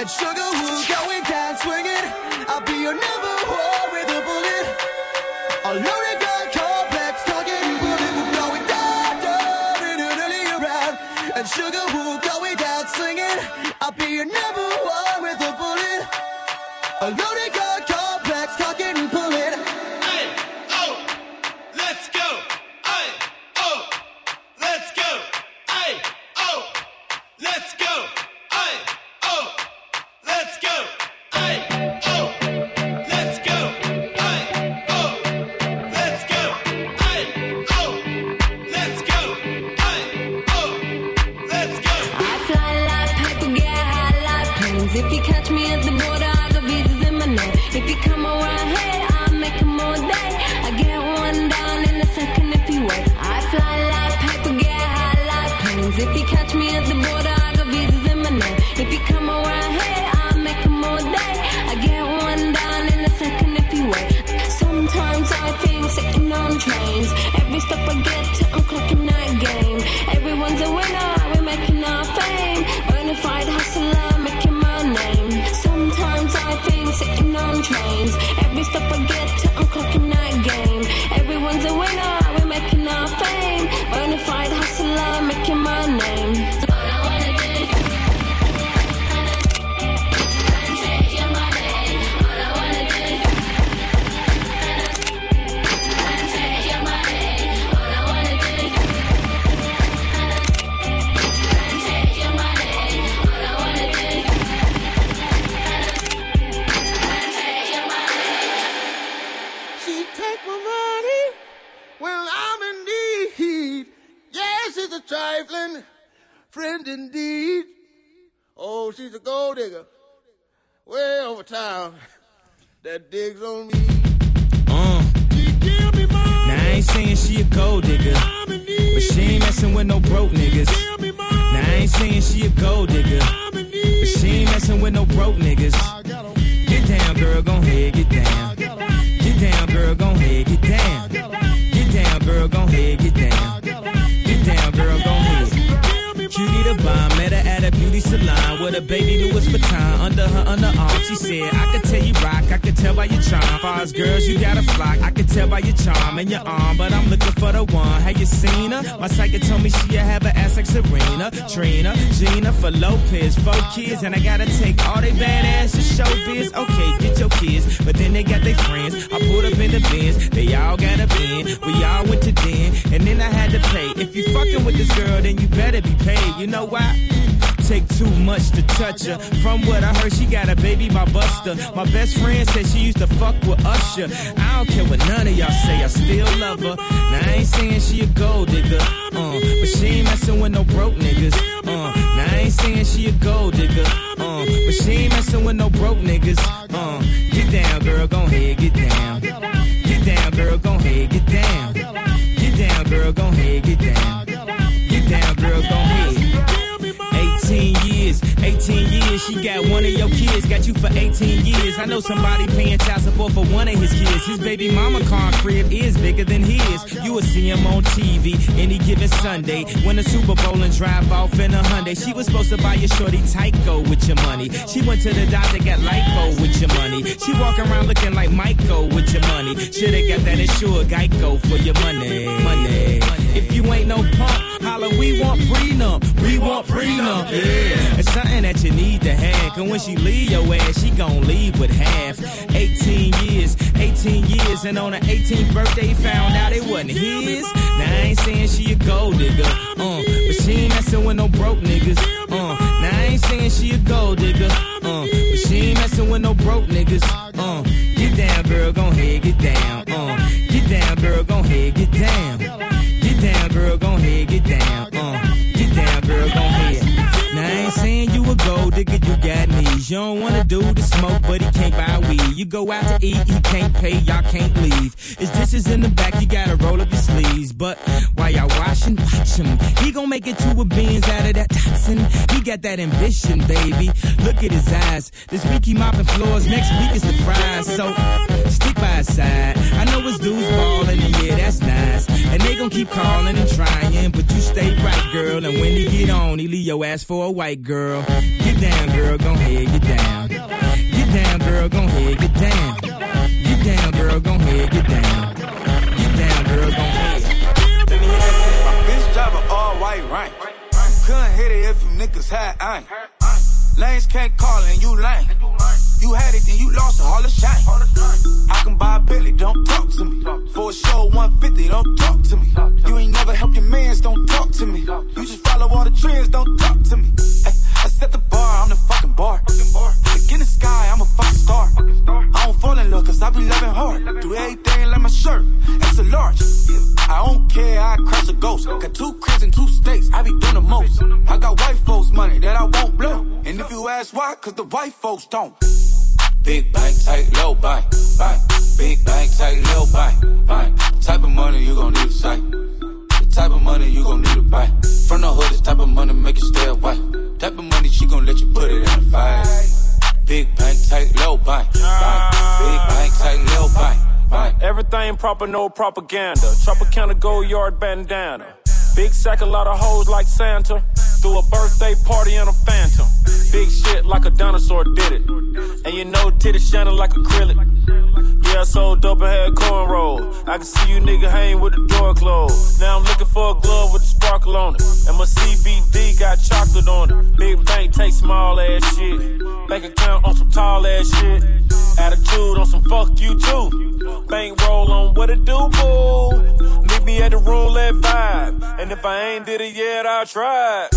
And sugar, who's going down swinging? I'll be your number one with a bullet. A loaded gun complex, talking bullet. We're going down, down, in an early round. And sugar, who's going down swinging? I'll be your number one with a bullet. A loaded gun complex, talking bullet. Hey, oh, let's go. Hey, oh, let's go. Hey, oh, let's go. Hey, oh, let's go. Hey, oh, let's go. Hey, oh, let's go. Hey, oh, let's go. Hey, oh, let's go. I fly like paper, get high like planes. If you catch me at the border, I got visas in my name. If you come around here, I'll make 'em all day. I get one down in a second if you wait. I fly like paper, get high like planes. If you catch me at the border, I got visas in my name. If you come around here, I'll make 'em all day. I get one down in a second if you wait. Sometimes I think sitting on trains. Every step I get to, I'm clocking that game. Everyone's a winner, we're making our fame. Bonafide hustler, making my name. Sometimes I think sitting on trains. Every step I get to, I'm clocking that game. Everyone's a winner, we're making our fame. Bonafide hustler, making my name. All I wanna do is take your money. All I wanna do is take your money. All I wanna do is take your money. All I wanna do is take your money. She take my money when I'm in need. Yes, she's a trifling friend indeed. Oh, she's a gold digger way over town that digs on me. Uh. Now I ain't saying she a gold digger, but she ain't messing with no broke niggas. Now I ain't saying she a gold digger, but she ain't messing with no broke niggas. Get down, girl, gon' head, get down. Get down, girl, gon' head, get down. Get down, girl, gon' head, get down. Get down, girl, gon' head. Cutie the bomb, met her at a beauty salon with a baby Louis Vuitton under her underarm. She said, I could tell you rock, I could tell by your charm. Far as girls, you got a flock, I could tell by your charm and your arm. But I'm looking for the one, have you seen her? My psychic told me she have an ass like Serena, Trina, Gina, for Lopez, four kids. And I gotta take all they badass to show biz. Okay, get your kids, but then they got their friends. I pulled up in the Benz, they all got a bin. We all went to den, and then I had to pay. If you fucking with this girl, then you better be paid. You know why? Take too much to touch her. From what I heard, she got a baby by Buster. My best friend said she used to fuck with Usher. I don't care what none of y'all say, I still love her. Now I ain't saying she a gold digger, uh, but she ain't messing with no broke niggas. Uh, now I ain't saying she a gold digger, uh, but she ain't messing with no broke niggas. Uh, get down, girl, gon' head, get down. Get down, girl, gon' head, get down. Get down, girl, gon' head, get down. Get down, girl, gon' head. eighteen years, eighteen years, she got one of your kids, got you for eighteen years. I know somebody paying child support for one of his kids. His baby mama car crib is bigger than his. You will see him on T V any given Sunday. Win the Super Bowl and drive off in a Hyundai. She was supposed to buy your shorty Tyco with your money. She went to the doctor, got lipo with your money. She walk around looking like Michael with your money. Shoulda got that insured Geico for your money. Money. If you ain't no punk, holla, we want prenup. We want prenup. Yeah, it's something that you need to have. Cause when she leave your ass, she gon' leave with half. eighteen years, eighteen years, and on her eighteenth birthday, found out it wasn't his. Now I ain't saying she a gold digger, uh, but she ain't messing with no broke niggas. Uh, now I ain't saying she a gold digger, uh, but she ain't messing with no broke niggas. Uh, get down, girl, gon' head, get down. Uh, get down, girl, gon' head, get down. Get down, girl, gon' head, get down. Uh, get down, girl, gon' head. Now I ain't saying you a gold digger, you got knees. You don't wanna do the smoke, but he can't buy weed. You go out to eat, he can't pay, y'all can't leave. His dishes in the back, you gotta roll up your sleeves. But while y'all washing, watch him. He gon' make it to a beans out of that toxin. He got that ambition, baby. Look at his eyes. This week he mopping floors, next week is the fries. So stick by his side. I know his dudes ballin', and yeah, that's nice. And they gon' keep calling and trying, but you stay right, girl. And when he get on, he leave your ass for a white girl. Get down, girl, gon' head, get down. can't call and you lame. You had it, then you lost it, all the shame. I can buy a Billy, don't talk to me. For a show, one fifty, don't talk to me. You ain't never helped your mans, don't talk to me. You just follow all the trends, don't talk to me. Ay, I set the bar, I'm the fucking bar. Look in the sky, I'm a fucking star. I don't fall in love, cause I be loving hard. Do everything like my shirt, that's a large. I don't care, I crash a ghost. Got two cribs and two states, I be doing the most. I got white folks money that I won't blow. And if you ask why, cause the white folks don't. Big bank, tight, low bank, bank. Big bank, tight, low bank, bank. Type of money you gon' need to sight. The type of money you gon' need to buy. From the hood, this type of money make you stay away. Type of money she gon' let you put it in the fight. Big bank, tight, low bank, bank. Big bank, tight, low bank, bank. Everything proper, no propaganda. Tropicana gold yard bandana. Big sack, a lot of hoes like Santa. Threw a birthday party in a phantom. Big shit like a dinosaur did it. And you know titties shining like acrylic. Yeah, I sold dope and had cornrows. I can see you nigga hang with the door closed. Now I'm looking for a glove with a sparkle on it. And my C B D got chocolate on it. Big bank take small ass shit. Bank account on some tall ass shit. Attitude on some fuck you too. Bank roll on what it do, boo. Meet me at the roulette vibe. And if I ain't did it yet, I'll try.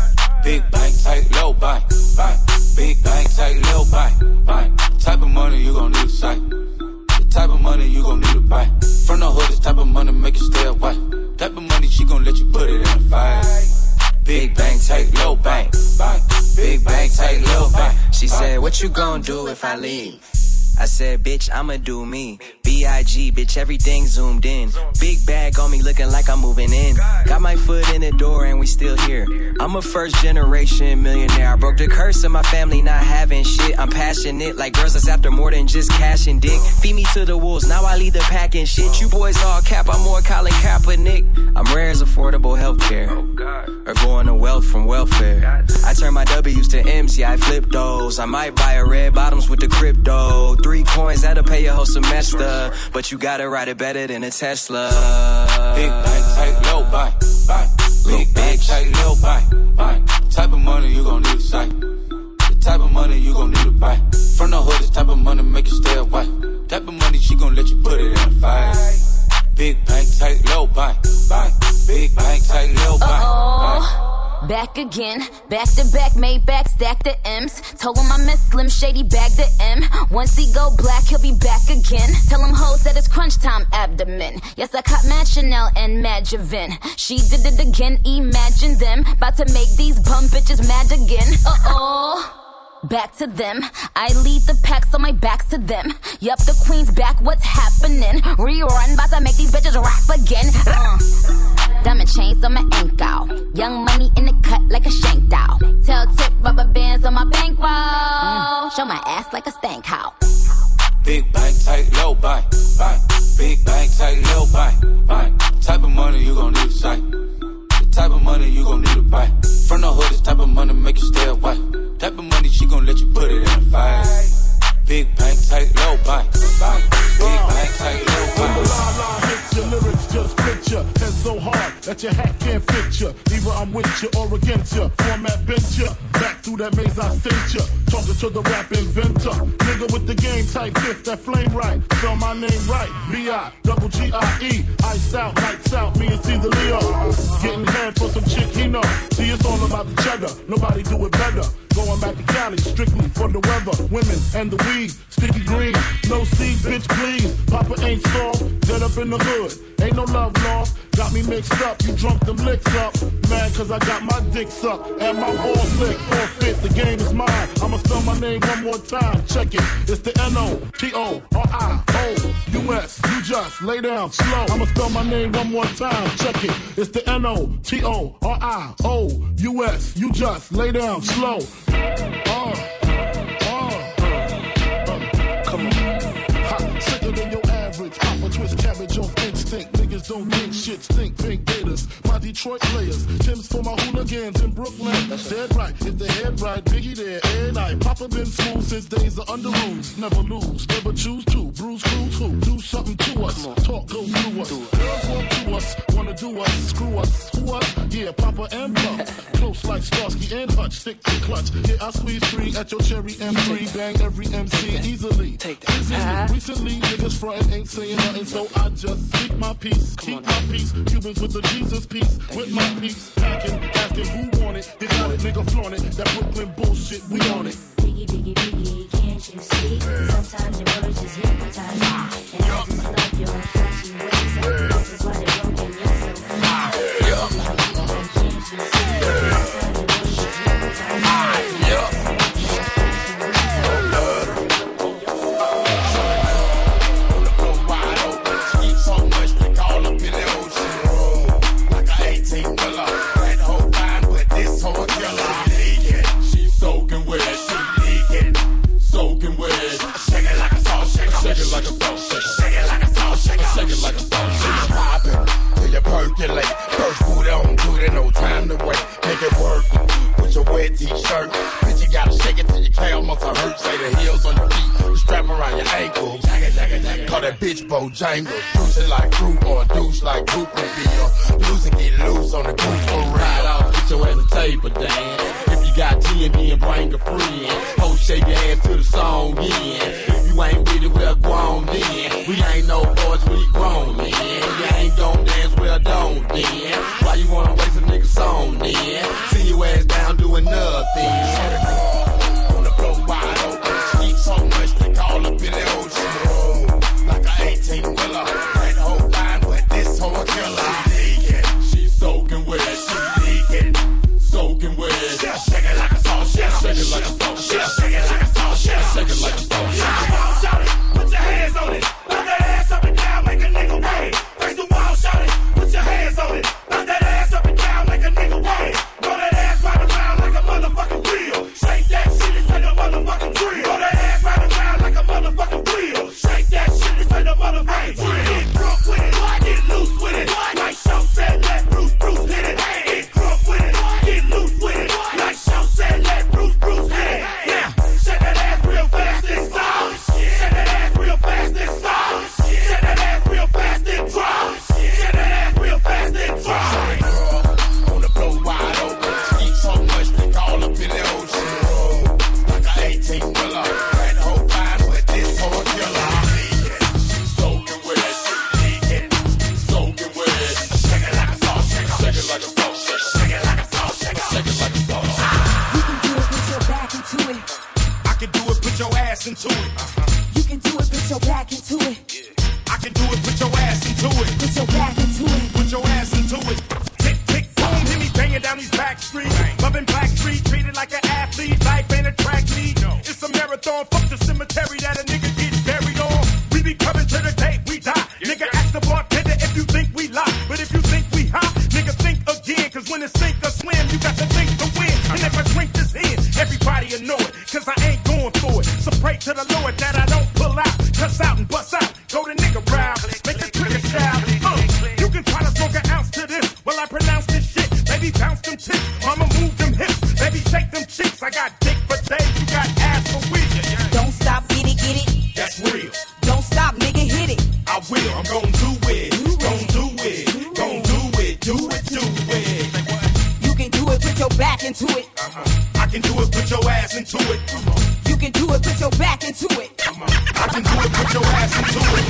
Big bank, tight, low bank, bank. Big bank, tight, low bank, bank. Type of money you gon' need to sight. The type of money you gon' need to buy. From the hood, this type of money make you stay away. Type of money she gon' let you put it in the fight. Big bank, tight, low bank, bank. Big bank, tight, low bank. She said, what you gon' do if I leave? I said, bitch, I'ma do me. B I G, bitch, everything zoomed in. Big bag on me looking like I'm moving in. Got my foot in the door and we still here. I'm a first generation millionaire. I broke the curse of my family not having shit. I'm passionate like girls that's after more than just cash and dick. Feed me to the wolves, now I lead the pack and shit. You boys all cap, I'm more Colin Kaepernick. I'm rare as affordable healthcare. Or going to wealth from welfare. I turn my W's to M's, yeah, I flip those. I might buy a red bottoms with the crypto. Three coins, that'll pay your whole semester. But you gotta ride it better than a Tesla. Big bank, tight, low bank, bank. Big bank, tight, low bank, bank. Type of money you gon' need to sight. The type of money you gon' need to buy. From the hood, this type of money make you stay away. Type of money she gon' let you put it in the fight. Big bank, tight, low bank, bank. Big bank, tight, low bank, bank. Back again, back to back, made back, stack the M's. Told him I miss Slim Shady, bag the M. Once he go black, he'll be back again. Tell him hoes that it's crunch time abdomen. Yes, I caught Mad Chanel and Mad Javin. She did it again, imagine them. About to make these bum bitches mad again. Uh-oh. Back to them. I lead the pack, so my back's to them. Yup, the queen's back, what's happening? Rerun, about to make these bitches rap again. Uh. Diamond chains on my ankle. Young money in the cut like a shank doll. Tail tip rubber bands on my bankroll. Mm. Show my ass like a stank house. Big bank, tight, low bank, bank. Big bank, tight, low bank, bank. Type of money you gon' need to sight. The type of money you gon' need to buy. From the hood, this type of money make you stay away. Type of money she gon' let you put it in the fight. Big bank, tight, low bank, bank. Big bank, tight, low bank. When the la la hits your lyrics, just fit ya. Head so hard that your hat can't fit ya. Either I'm with you or against ya. Format bent ya. Back through that maze I sent ya. Talking to the rap inventor. Nigga with the game type fifth, that flame right. Spell my name right. B I double G I E. Iced out, lights out, me and Caesar Leo. Getting head for some chick he know. See, it's all about the cheddar. Nobody do it better. Going back to Cali, strictly for the weather. Women and the weed, sticky green. No seed, bitch, please. Papa ain't soft, dead up in the hood. Ain't no love lost. Got me mixed up, you drunk them licks up. Mad cause I got my dick sucked and my balls licked. Forfeit, the game is mine. I'ma spell my name one more time. Check it. It's the N O T O R I O U S. You just lay down slow. I'ma spell my name one more time. Check it. It's the N O T O R I O U S. You just lay down slow. Uh, uh, uh, come on. Hot, sicker than your average. Papa twist cabbage off instinct. Niggas don't think shit stink. Pink gators. My Detroit players. Tim's for my hooligans in Brooklyn. Dead right. If the head right, Biggie there. Every night. Papa been been smooth since days of under rules. Never lose, never choose to. Bruise, cruise, who? Do something to us. Talk, go through us. Girls want to us, wanna do us, screw us. Who us? Yeah, Papa and Pump. Close like Starsky and Hutch, stick to clutch. Yeah, I squeeze three at your cherry M three. Bang every M C easily. Take that. Easily. Recently, niggas frontin' ain't saying nothing, so I just speak my peace. Keep my peace. Cubans with the Jesus peace. With my peace. Packing, asking who want it. They got it, nigga flaunt it. That Brooklyn bullshit, we on it. Biggie, biggie, biggie, can't you see? Sometimes your words just hypnotize me. And I just love your flashy ways. This is why they broke in your so can't you see? Sometimes your words just hypnotize me. On the floor wide open. Eat so much they call up in the ocean. Like an eighteen wheeler. That whole fine, but this whole killer. She's soaking wet. Soaking wet. Shake it like a salt shaker. Shake it like a salt shaker. Shake it like a salt shaker. Shake it like a salt shaker. Poppin' till you percolate. First boot on, do it, no time to wait. Make it work with your wet t-shirt. Bitch, you gotta shake it till your calf muscle hurt. Say the heels on your feet, the strap around your ankle. Call that bitch Bojangle. Juice it like fruit or a douche like Cooper Beer. Loose and get loose on the goose for real. Ride off, get your ass a table dance. If you got T and D and bring a friend. Ho, shake your ass to the song, yeah. If you ain't with it, we're grown then. We ain't no boys, we grown then. You ain't gon' dance, well don't then. Why you wanna waste a nigga song then? See your ass down doing nothing. On the floor wide open. Eat so much they call up in the ocean. Like an eighteen wheeler. That whole line, but this whole killer. She's soaking wet. She leaking. Soaking wet. Shake it like a salt shaker. Shake it like a salt shaker. Shake it like a salt shaker. Shake it like a salt shaker. Shout it, put your hands on it. Bounce that ass up and down, make a nigga wave. Face the wall, shout it, put your hands on it. Bounce that ass up and down, make a nigga wave. Roll that ass right around like a motherfucking wheel. Shake that shit, it's like a motherfucking drill. Roll that ass right around like a motherfucking wheel. Shake that shit, it's like a motherfucking drill. Get drunk with it, get loose with it. Like Show said, let Bruce Bruce hit it. Get drunk with it, get loose with it. Like Show said, let Bruce Bruce hit it. Yeah, shake that ass real fast and stop. Shake that ass real fast and stop. Shake that ass real fast and drop. Shake that ass real fast and drop. On the floor wide open. Eat so much they call up in the ocean. Like an eighteen wheeler. That whole fine, but this whole killer. She's soaking wet. Leaking. Soaking wet. Shake it like a salt shaker. Shake it like a salt shaker. Shake it like a salt shaker. Shake it like a salt shaker. You can do it, put your back into it. I can do it, put your ass into it. You can do it, put your back into it. I can do it, put your ass into it. Put your back into it. Put your ass into it. Tick, tick, boom, hit me banging down these back streets. Loving Black Street, treated like an athlete. Life ain't a track meet. It's a marathon, fuck the cemetery that a nigga gets buried on. We be coming to the day we die. Nigga, ask the bartender if you think we lie. But if you think we hot, nigga, think again. Cause when it's sink or swim, you got to think to win. And if I drink this in, everybody will know it. Cause I ain't going for it. So pray to the Lord that I don't pull out. Cuss out and bust out. Go to nigga round. Make the trigger shout. Uh, you can try to smoke an ounce to this. Well, I pronounce this shit. Baby, bounce them tits. Mama, move them hips. Baby, shake them cheeks. I got dick for days. You got ass for weeks. Don't stop, get it, get it. That's real. Don't stop, nigga, hit it. I will. I'm gon' do it. Gon' do it. Gon' do it. Do it, do it. You can do it, put your back into it. Uh-huh. I can do it, put your ass into it. You can do it, put your back into it. I can do it, put your ass into it.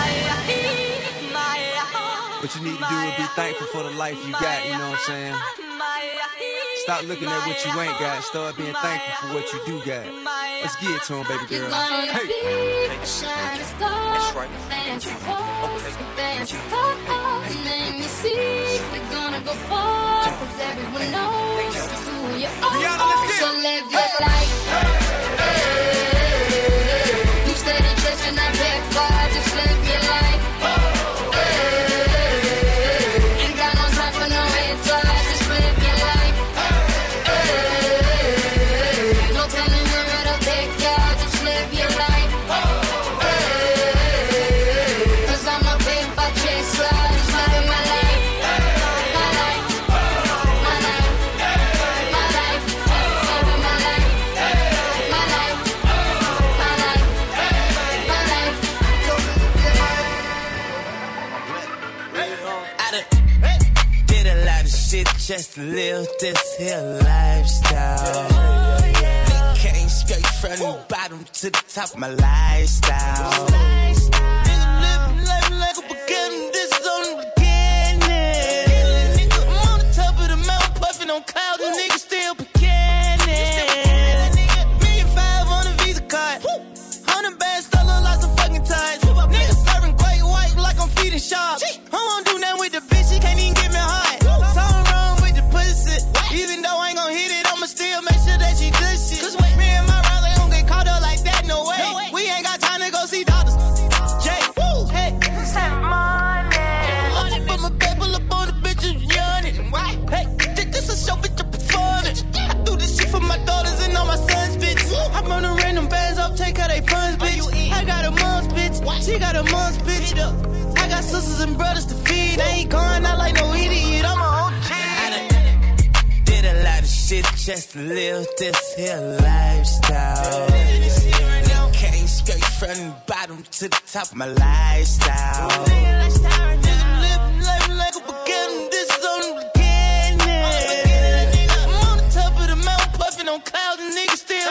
What you need to do is be thankful for the life you got, you know what I'm saying? Stop looking at what you ain't got, start being thankful for what you do got. Let's get it to him, baby girl. Hey. That's right. Fancy clothes, fancy cars, name me see. We're gonna go far, cause everyone knows who you are. So live your life. You steady chasing that big car, just live your life. Ain't got no time for no haters, just live your life. No telling where it'll take you, just live your life. Cause I'm a paper chaser, just living my life. My life, my life, my life, just living my life. just to live this here lifestyle. They came straight from the bottom to the top of my lifestyle. Nigga living life like a beginning, this is only the beginning. I'm on the top of the mountain, puffing on clouds, and niggas still beginning. Million five on a Visa card, hundred bands still look like some fucking ties. Niggas serving great white like I'm feeding sharks. I won't do nothing with the bitch, she can't even get me hard. Something wrong with the pussy, even though I ain't gon' hit it, I'ma still make sure that she good shit. Cause me and my brother ain't gon' get caught up like that, no way. We ain't got time to go see doctors. Jay, woo, hey, send money. I'ma put my paper up on the bitch and yawning. Hey, this a show, bitch, I'm performing. I do this shit for my daughters and all my sons, bitch. I run the random bands up, take how they funds, bitch. I got a mom's bitch, she got a mom's bitch. I got sisters and brothers to feed. I ain't going out like no idiot, I'm a O G. I done did a lot of shit just to live this here lifestyle. Came straight from the bottom to the top of my lifestyle. Nigga living life like a beginning, this is only the beginning. I'm on the top of the mountain, puffing on clouds, and niggas still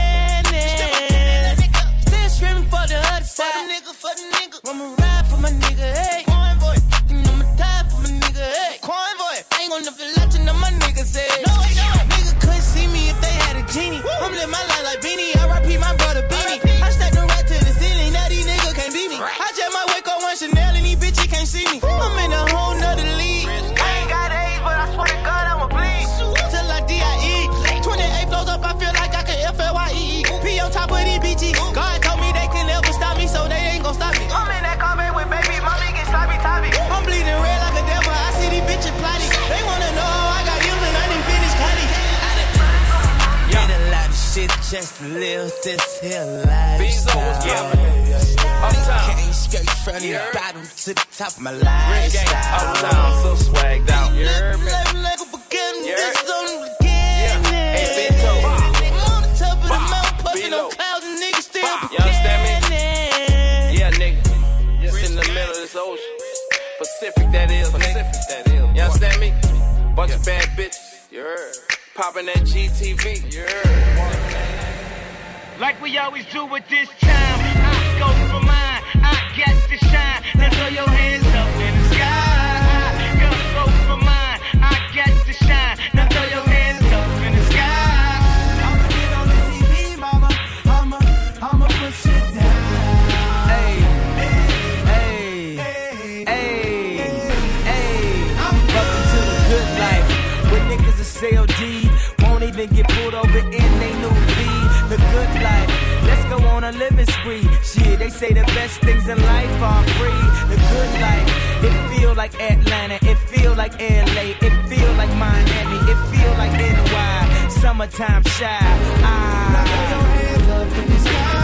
beginning. Still screaming for the other side. For the nigga, for the nigga. I'ma ride for my nigga, hey. Convoy. I'ma die for my nigga, hey. Convoy. I ain't gonna never let you know my niggas, hey. No, no. Nigga couldn't see me if they had a genie. Woo. I'm living my life like Beanie. R I P my brother Beanie. I stacked them right to the ceiling. Now these niggas can't beat me. I just might wake up one Chanel and these bitches can't see me. I'm in a whole nother league. I ain't got age, but I swear to God I'ma bleed. Till like D I E. twenty-eight flows up, I feel like I can F L Y E E. P on top of these B G. God told me they can never stop me, so they ain't gon' stop me. I'm in that comment with baby, mommy get sloppy toppy. I'm bleeding red like a devil, I see these bitches plotting. They wanna know how I got you and I didn't finish cutting. Did a lot of shit just to live this here lifestyle. Came straight from the bottom to the top of my lifestyle. Uptown, so swagged out. You heard me? Living like a beginning, this is only the beginning. Hey, Bento. I'm on the top of the mountain, puffing on clouds, and niggas still beginning. You understand me? Yeah, nigga. Just in the middle of this ocean. Pacific, that is, Pacific, that is. You understand me? Bunch of bad bitches. You heard? Popping that G T V. You heard? Like we always do at this time, I go for mine, I got to shine. Now throw your hands up in the sky. Girl, go for mine, I got to shine. Now throw your hands up in the sky. I'ma get on the T V, mama. I'ma, I'ma push it down. Hey, hey, hey, hey, hey. Welcome to the good life, where niggas are C O D, won't even get pulled over in they new V. The good life, let's go on a living spree. Shit, they say the best things in life are free. The good life, it feel like Atlanta, it feel like L A, it feel like Miami, it feel like N Y. Summertime shy. Ah. Throw your hands up in the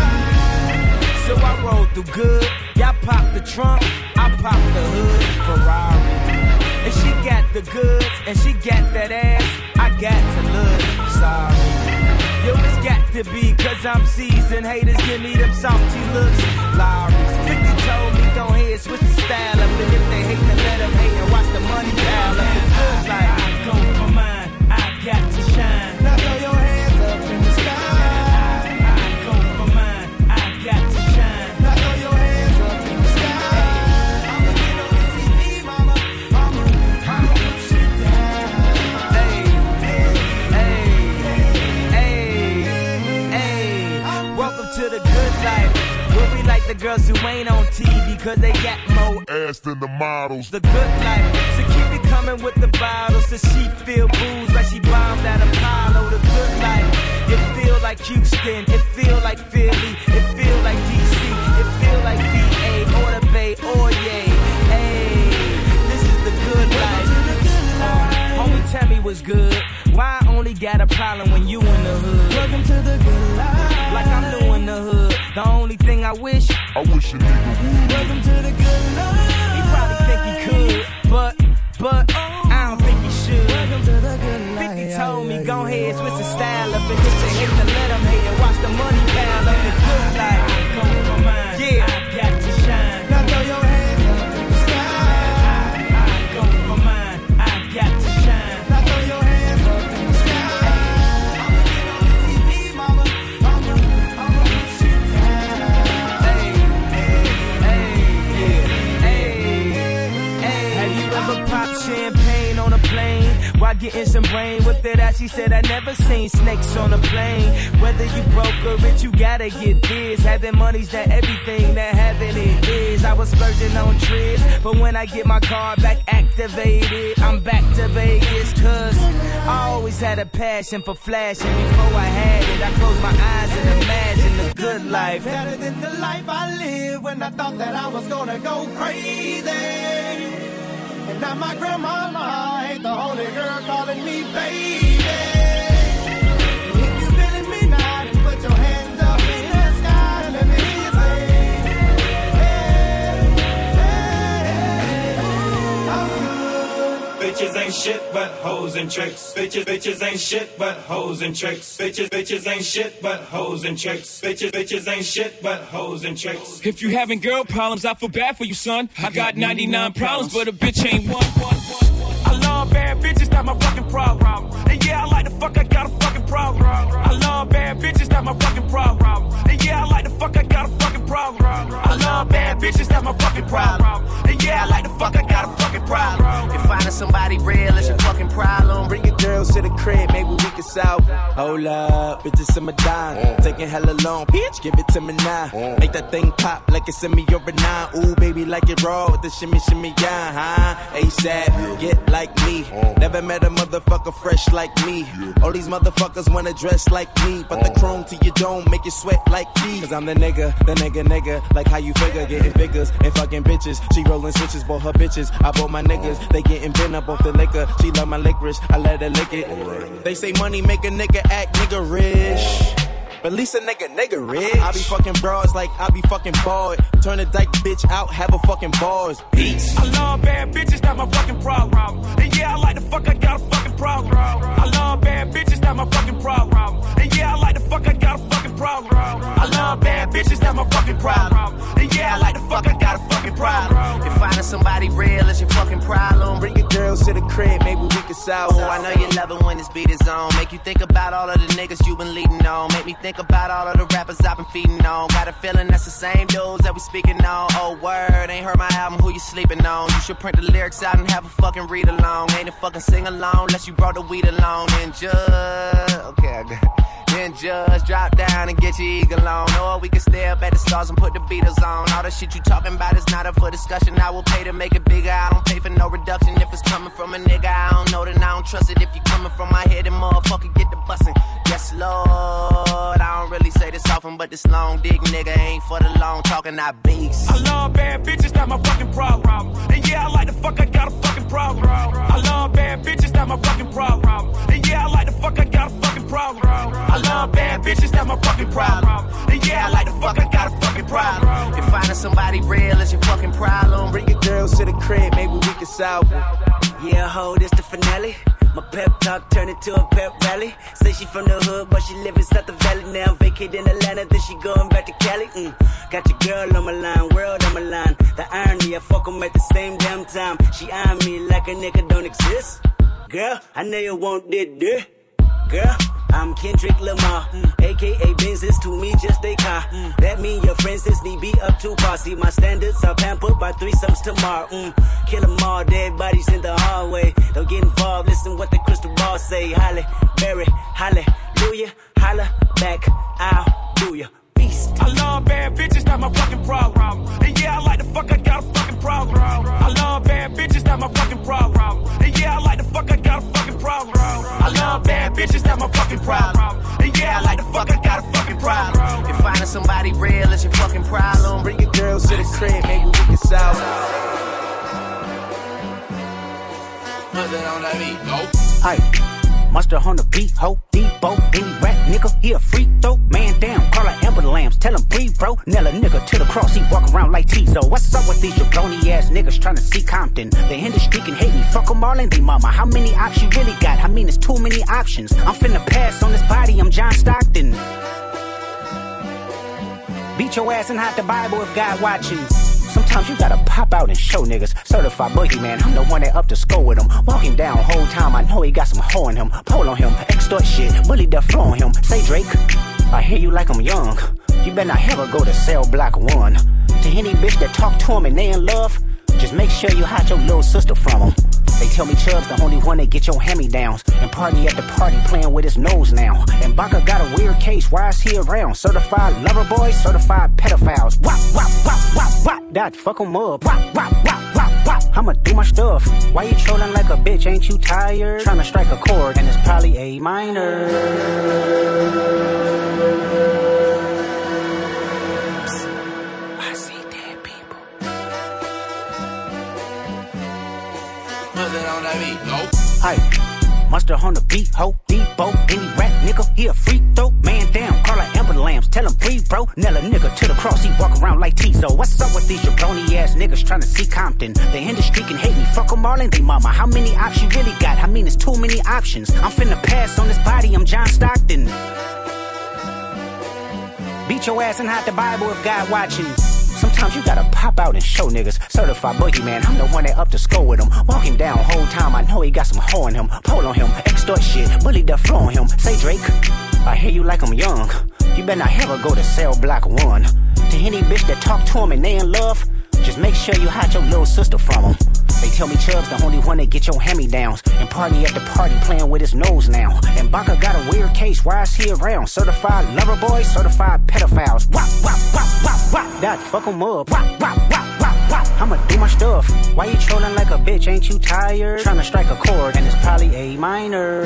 sky. So I roll through good. Y'all pop the trunk, I pop the hood. Ferrari. And she got the goods, and she got that ass. I got to look sorry. Yo, it's got to be, cause I'm seasoned. Haters give me them salty looks. Lowry's fifty told me, go ahead, switch the style up. And if they hate, then let them hate and watch the money pile up. It's good like I go for mine, I got to shine. Now throw your hands up in the sky. I, I go for mine, I got to shine. Now throw your hands up in the sky. I'ma get on the T V, mama. I'ma, I'ma push it down. Hey, hey, hey. Welcome to the good life, where we like the girls who ain't on T V, cause they got more ass than the models. The good life, so keep it coming with the bottles, so she feel booze like she bombed at Apollo. The good life, it feel like Houston, it feel like Philly, it feel like D C, it feel like V A, or the Bay, or yay. Hey, this is the good life. Uh, homie, tell me what's good. Why I only got a problem when you in the hood? Welcome to the good life. Like I'm new in the hood. The only thing I wish, I wish a nigga would. Welcome to the good life. He probably think he could, but, but, I don't think he should. Welcome to the good life. fifty told me, go ahead, switch the style up. And if they hate, then let them hate and watch the money pile up. The good life. I go for mine. Yeah. I got to shine. Now throw your hands up in the sky. I, I go for mine. I got to shine. Now she said I never seen snakes on a plane. Whether you broke or rich, you gotta get this. Having money's not everything that having it is. I was splurging on trips, but when I get my car back activated, I'm back to Vegas. Cause I always had a passion for flashing. Before I had it, I closed my eyes and imagined the good life. Better than the life I lived when I thought that I was gonna go crazy. And now my grandmama ain't the only girl calling me baby. If you feeling me now, then put your hands up in the sky and let me hear you say, hey, hey, hey, I'm good. Bitches ain't shit but hoes and tricks. Bitches, bitches ain't shit but hoes and tricks. Bitches, bitches ain't shit but hoes and tricks. Bitches, bitches ain't shit but hoes and tricks. If you having girl problems, I feel bad for you, son. I got ninety-nine problems, but a bitch ain't one. I love bad bitches, that's my fucking problem. And yeah, I like the fuck, I got a fucking problem. I love bad bitches, that's my fucking problem. And yeah, I like the fuck, I got a fucking problem. I love bad bitches, that's my fucking problem. And yeah, I like the fuck, I got a fucking problem. If finding somebody real is your fucking problem, Bring your girls to the crib, maybe we can solve. Hold up, bitches in my dime. Taking hella long, bitch, give it to me now. Make that thing pop like it's in me or a nine. Ooh, baby, like it raw with the shimmy, shimmy, yeah, huh? ASAP, get like me. Never met a motherfucker fresh like me. All these motherfuckers wanna dress like me, but the chrome to your dome make you sweat like me. Cause I'm the nigga, the nigga, nigga. Like how you figure, getting figures and fucking bitches. She rolling switches, bought her bitches. I bought my niggas, they getting bent up off the liquor. She love my licorice, I let her lick it. They say money make a nigga act nigga rich. But at least a nigga, nigga rich. I be fucking broads like I be fucking bored. Turn a dyke bitch out, have a fucking bars. Peace. I love bad bitches, that's my fucking problem. And yeah, I like the fuck, I got a fucking problem. I love bad bitches, that's my fucking problem. And yeah, I like the fuck, I got a fucking problem. I love bad bitches, that's my fucking problem. And yeah, I like the fuck, I got a fucking problem. if finding somebody real is your fucking problem, Bring your girls to the crib, maybe we can solve. Oh, I know you love it when this beat is on. Make you think about all of the niggas you been leading on. Make me think about all of the rappers I've been feeding on. Got a feeling that's the same dudes that we speaking on. Oh, word, ain't heard my album, who you sleeping on? You should print the lyrics out and have a fucking read along. Ain't a fucking sing along unless you brought the weed along. And just, okay, I got it. Then just drop down and get your eagle on. Or we can stay up at the stars and put the Beatles on. All the shit you talking about is not up for discussion. I will pay to make it bigger. I don't pay for no reduction. If it's coming from a nigga, I don't know, then I don't trust it. If you coming from my head, then motherfucker get the bussin'. Yes, Lord. I don't really say this often, but this long dick nigga ain't for the long talking, I beast. I love bad bitches, that's my fucking problem. And yeah, I like the fuck, I got a fucking problem. I love bad bitches, that's my fucking problem. And yeah, I like the fuck, I got a fucking problem. I love bad bitches, that's my fucking problem. And yeah, I like the fuck, I got a fucking problem. If finding somebody real is your fucking problem, Bring your girls to the crib, maybe we can solve. Yeah, ho, this the finale. My pep talk turned into a pep rally. Say she from the hood, but she live in South Valley. Now vacating Atlanta, then she going back to Cali. Mm. Got your girl on my line, world on my line. The irony, I fuck 'em at the same damn time. She eyeing me like a nigga don't exist. Girl, I know you want that dick. Girl, I'm Kendrick Lamar, mm. A K A Benz is to me just a car. Mm. That mean your friends is me be up to par. See my standards are pampered by threesomes tomorrow. Mm. Kill 'em all, dead bodies in the hallway. Don't get involved, listen what the crystal ball say. Holly, Berry, hallelujah, holla back, I'll do ya. Beast. I love bad bitches, that's my fucking problem. And yeah, I like the fuck, I got a fucking problem. I love bad bitches, that's my fucking problem. And yeah, I like the fuck, I got a fucking problem. I love bad bitches, that's my fucking problem. And yeah, I like the fuck, I got a fucking problem. If finding somebody real is your fucking problem, Bring your girls to the crib, maybe we can solve. Put that on that beat, go. Aye, monster on the beat, ho, Debo, any rap nigga, he a freak throw, man down, call her Amber Lambs, tell him breathe, bro, nail a nigga to the cross, he walk around like Tizo. What's up with these jabroni ass niggas trying to see Compton? The industry can hate me, fuck 'em all and they mama. How many options you really got? I mean, it's too many options. I'm finna pass on this body, I'm John Stockton. Beat your ass and hide the Bible if God watching. Sometimes you gotta pop out and show niggas. Certified boogeyman, I'm the one that up to score with him. Walking down whole time, I know he got some hoe in him. Pole on him, extort shit, bully the flow on him. Say Drake, I hear you like I'm young. You better not ever go to cell block one. To any bitch that talk to him and they in love, Just make sure you hide your little sister from him. They tell me Chubb's the only one that get your hand-me-downs. And party at the party playing with his nose now. And Baca got a weird case, why is he around? Certified lover boys, certified pedophiles. Wop, wop, wop, wop, wop. That fuck him up. Wop, wop, wop, wop, wop. I'ma do my stuff. Why you trolling like a bitch, ain't you tired? Trying to strike a chord and it's probably A minor. I see dead people. Put it on that beat, nope. Hey, monster on the beat, ho, Debo, any rap nigga, he a freak throw, man down, call her Amber Lambs, tell him breathe, bro, Nella nigga to the cross, he walk around like Tizo. What's up with these jabroni ass niggas trying to see Compton? The industry can hate me, fuck them all and they mama. How many options you really got? I mean, it's too many options. I'm finna pass on this body, I'm John Stockton. Beat your ass and hide the Bible if God watching. Sometimes you gotta pop out and show niggas. Certified boogeyman, I'm the one that up to score with him. Walk him down whole time, I know he got some hoe in him. Pole on him, extort shit, bully the flow on him. Say Drake, I hear you like I'm young. You better not ever go to cell block one. To any bitch that talk to him and they in love, just make sure you hide your little sister from him. They tell me Chubb's the only one that get your hand-me-downs. And party at the party playing with his nose now. And Baca got a weird case, why is he around? Certified lover boys, certified pedophiles. Wop, wop, wop, wop, wop. That fuck him up. Wop, wop, wop, wop, wop. I'ma do my stuff. Why you trolling like a bitch, ain't you tired? Trying to strike a chord and it's probably A minor.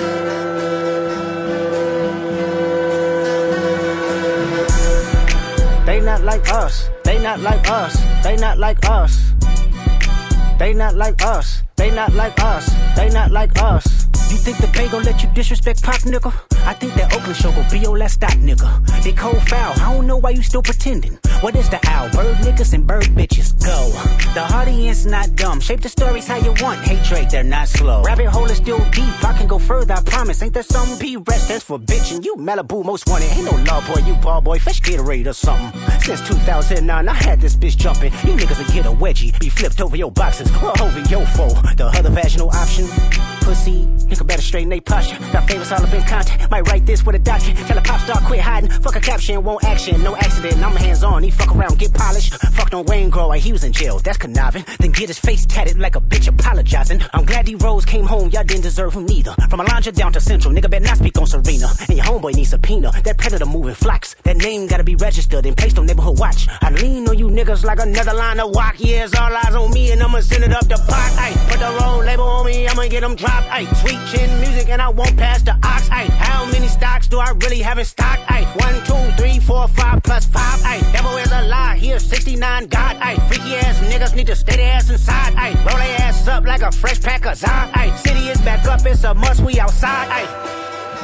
They not like us, they not like us, they not like us. They not like us, they not like us, they not like us. You think the Bay gon' let you disrespect Pop, nigga? I think that Oakland show gon' be your last stop, nigga. They cold foul, I don't know why you still pretending. What is the owl? Bird niggas and bird bitches, go. The audience not dumb, shape the stories how you want. Hey Drake, they're not slow. Rabbit hole is still deep, I can go further, I promise. Ain't there something P-Rest that's for bitchin'? You Malibu most wanted, ain't no law boy, you ball boy, fresh Gatorade or something. Since two thousand nine, I had this bitch jumping. You niggas will get a wedgie, be flipped over your boxes, or over your foe. The other vaginal option, pussy, nigga better straighten they posture. Got famous all up in content, might write this with a doctor. Tell a pop star quit hiding, fuck a caption, won't action. No accident, I'm hands on, he fuck around, get polished. Fucked on Wayne Grower, he was in jail, that's conniving. Then get his face tatted like a bitch apologizing. I'm glad D Rose came home, y'all didn't deserve him neither. From Alondra down to Central, nigga better not speak on Serena. And your homeboy needs subpoena, that predator moving flocks. That name gotta be registered and placed on neighborhood watch. I lean on you niggas like another line of walk. Yeah, it's all eyes on me and I'ma send it up the pot. Ay, put the roll label on me, I'ma get them dropped. Ay, sweet chin music and I won't pass the ox. Ay, how many stocks do I really have in stock? Ay, one, two, three, four, five plus five. Ay, devil is a lie, here sixty-nine God. Ay, freaky ass niggas need to stay their ass inside. Ay, roll their ass up like a fresh pack of Zod. Ay, city is back up, it's a must, we outside. Ay.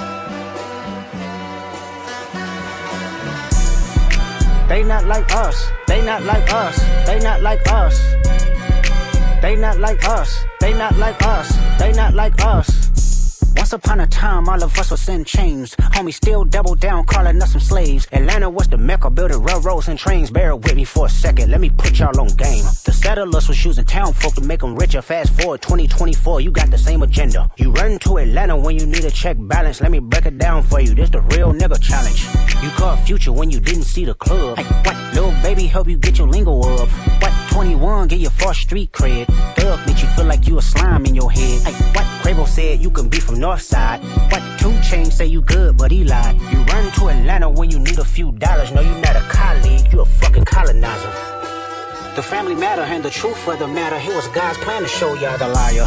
They not like us, they not like us, they not like us. They not like us, they not like us, they not like us. Once upon a time, all of us was in chains. Homie still double down, calling us some slaves. Atlanta was the mecca, building railroads and trains. Bear with me for a second, let me put y'all on game. The settlers was using town folk to make them richer. Fast forward twenty twenty-four, you got the same agenda. You run to Atlanta when you need a check balance. Let me break it down for you, this the real nigga challenge. You caught Future when you didn't see the club. Hey, what, little baby, help you get your lingo up. What, twenty-one, get your false street cred. Thug makes you feel like you a slime in your head. Hey, what, Quavo said you can be from Northside. What, two Chainz say you good, but he lied. You run to Atlanta when you need a few dollars. No, you not a colleague, you a fucking colonizer. The family matter and the truth of the matter. Here was God's plan to show y'all the liar.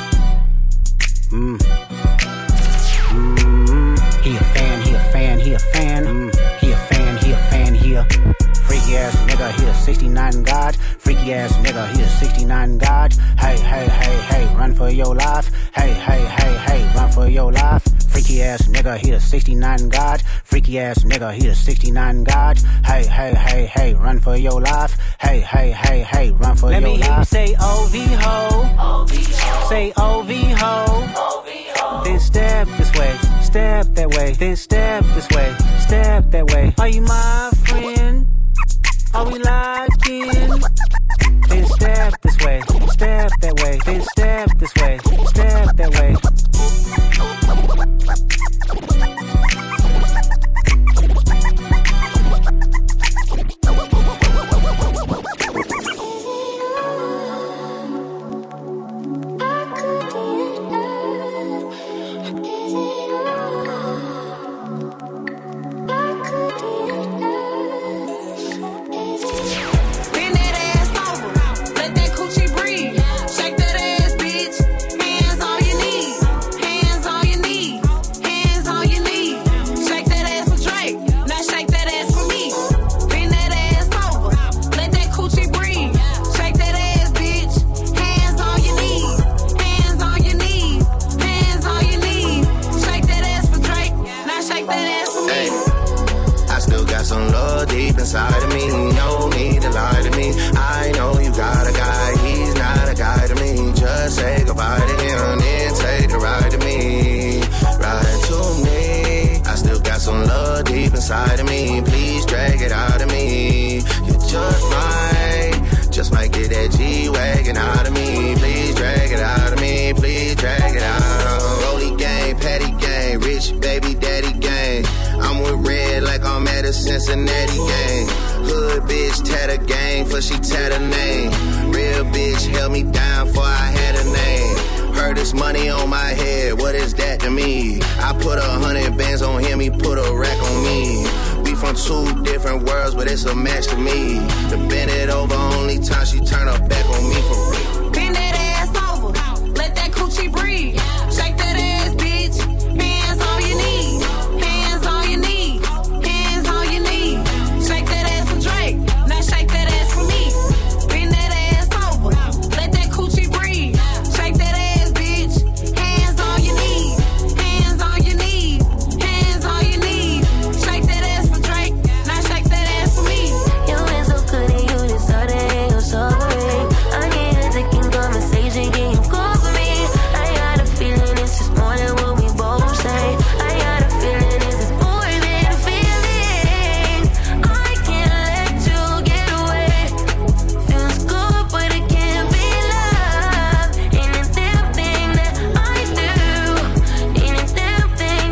Mm. Mm. He a fan, he a fan, he a fan. Mm. He a fan, he a fan, he a freaky ass nigga, he a sixty-nine God. Freaky ass nigga, he a sixty-nine God. Hey, hey, hey, hey, run for your life. Hey, hey, hey, hey, run for your life. Freaky ass nigga, he a sixty-nine God. Freaky ass nigga, he a sixty-nine God. Hey, hey, hey, hey, run for your life. Hey, hey, hey, hey, run for Let your life. Let me hear you say O V ho. O V ho. Say O V ho. O V ho. Then step this way, step that way. Then step this way, step that way. Are you my friend? Are we locked in? Then step this way, step that way. Then step this way, step that way. deep inside of me. No need to lie to me. I know you got a guy, he's not a guy to me. Just say goodbye to him, then take a ride to me. Ride to me. I still got some love deep inside of me. Please drag it out of me. You just might, just might get that G-Wagon out of me. Please drag it out of me. Please drag it out. Rolly gang, patty gang, rich baby daddy gang. I'm with Red like I'm at a Cincinnati gang. Hood bitch tatter gang for she tatter name. Real bitch held me down for I had a name. Heard this money on my head, what is that to me? I put a hundred bands on him, he put a rack on me. We from two different worlds, but it's a match to me. To bend it over, only time she turn her back on me for real. Bend that ass over, let that coochie breathe. Shake that ass, bitch. Hands on your knees, hands on your knees, hands on your knees. Shake that ass for Drake, now shake that ass for me. Bend that ass over, let that coochie breathe. Shake that ass, bitch. Hands on your knees, hands on your knees, hands on your knees. Shake that ass for Drake, now shake that ass for me. You ain't so good and you deserve it, you're sorry. I need a taking conversation, can you call for me? I got a feeling this is more than what we both say. I got a feeling this is more than feelings. I can't let you get away. Feels good, but it can't be love. Ain't a damn thing that I do. Ain't a damn thing,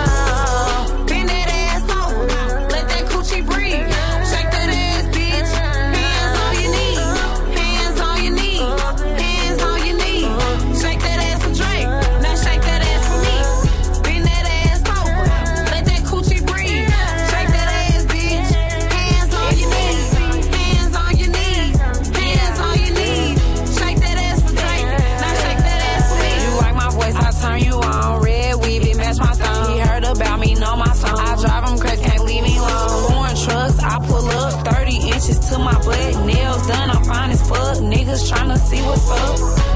oh. Bend that ass over, let that coochie breathe. Shake that ass, bitch. Hands on your knees, hands on your knees, hands on your knees. Shake that ass for Drake, now shake that ass for me. Bend that ass over, let that coochie breathe. Shake that ass, bitch. Hands on your knees, hands on your knees, hands on your knees. Shake that ass for Drake, now shake that ass for me. You like my voice, I turn you on. Red weave, it match my thumb. He heard about me, know my song. I drive him crazy, can't leave me alone. Foreign trucks, I pull up thirty inches to my butt. Nails done, I'm fine as fuck. Niggas tryna see what's up.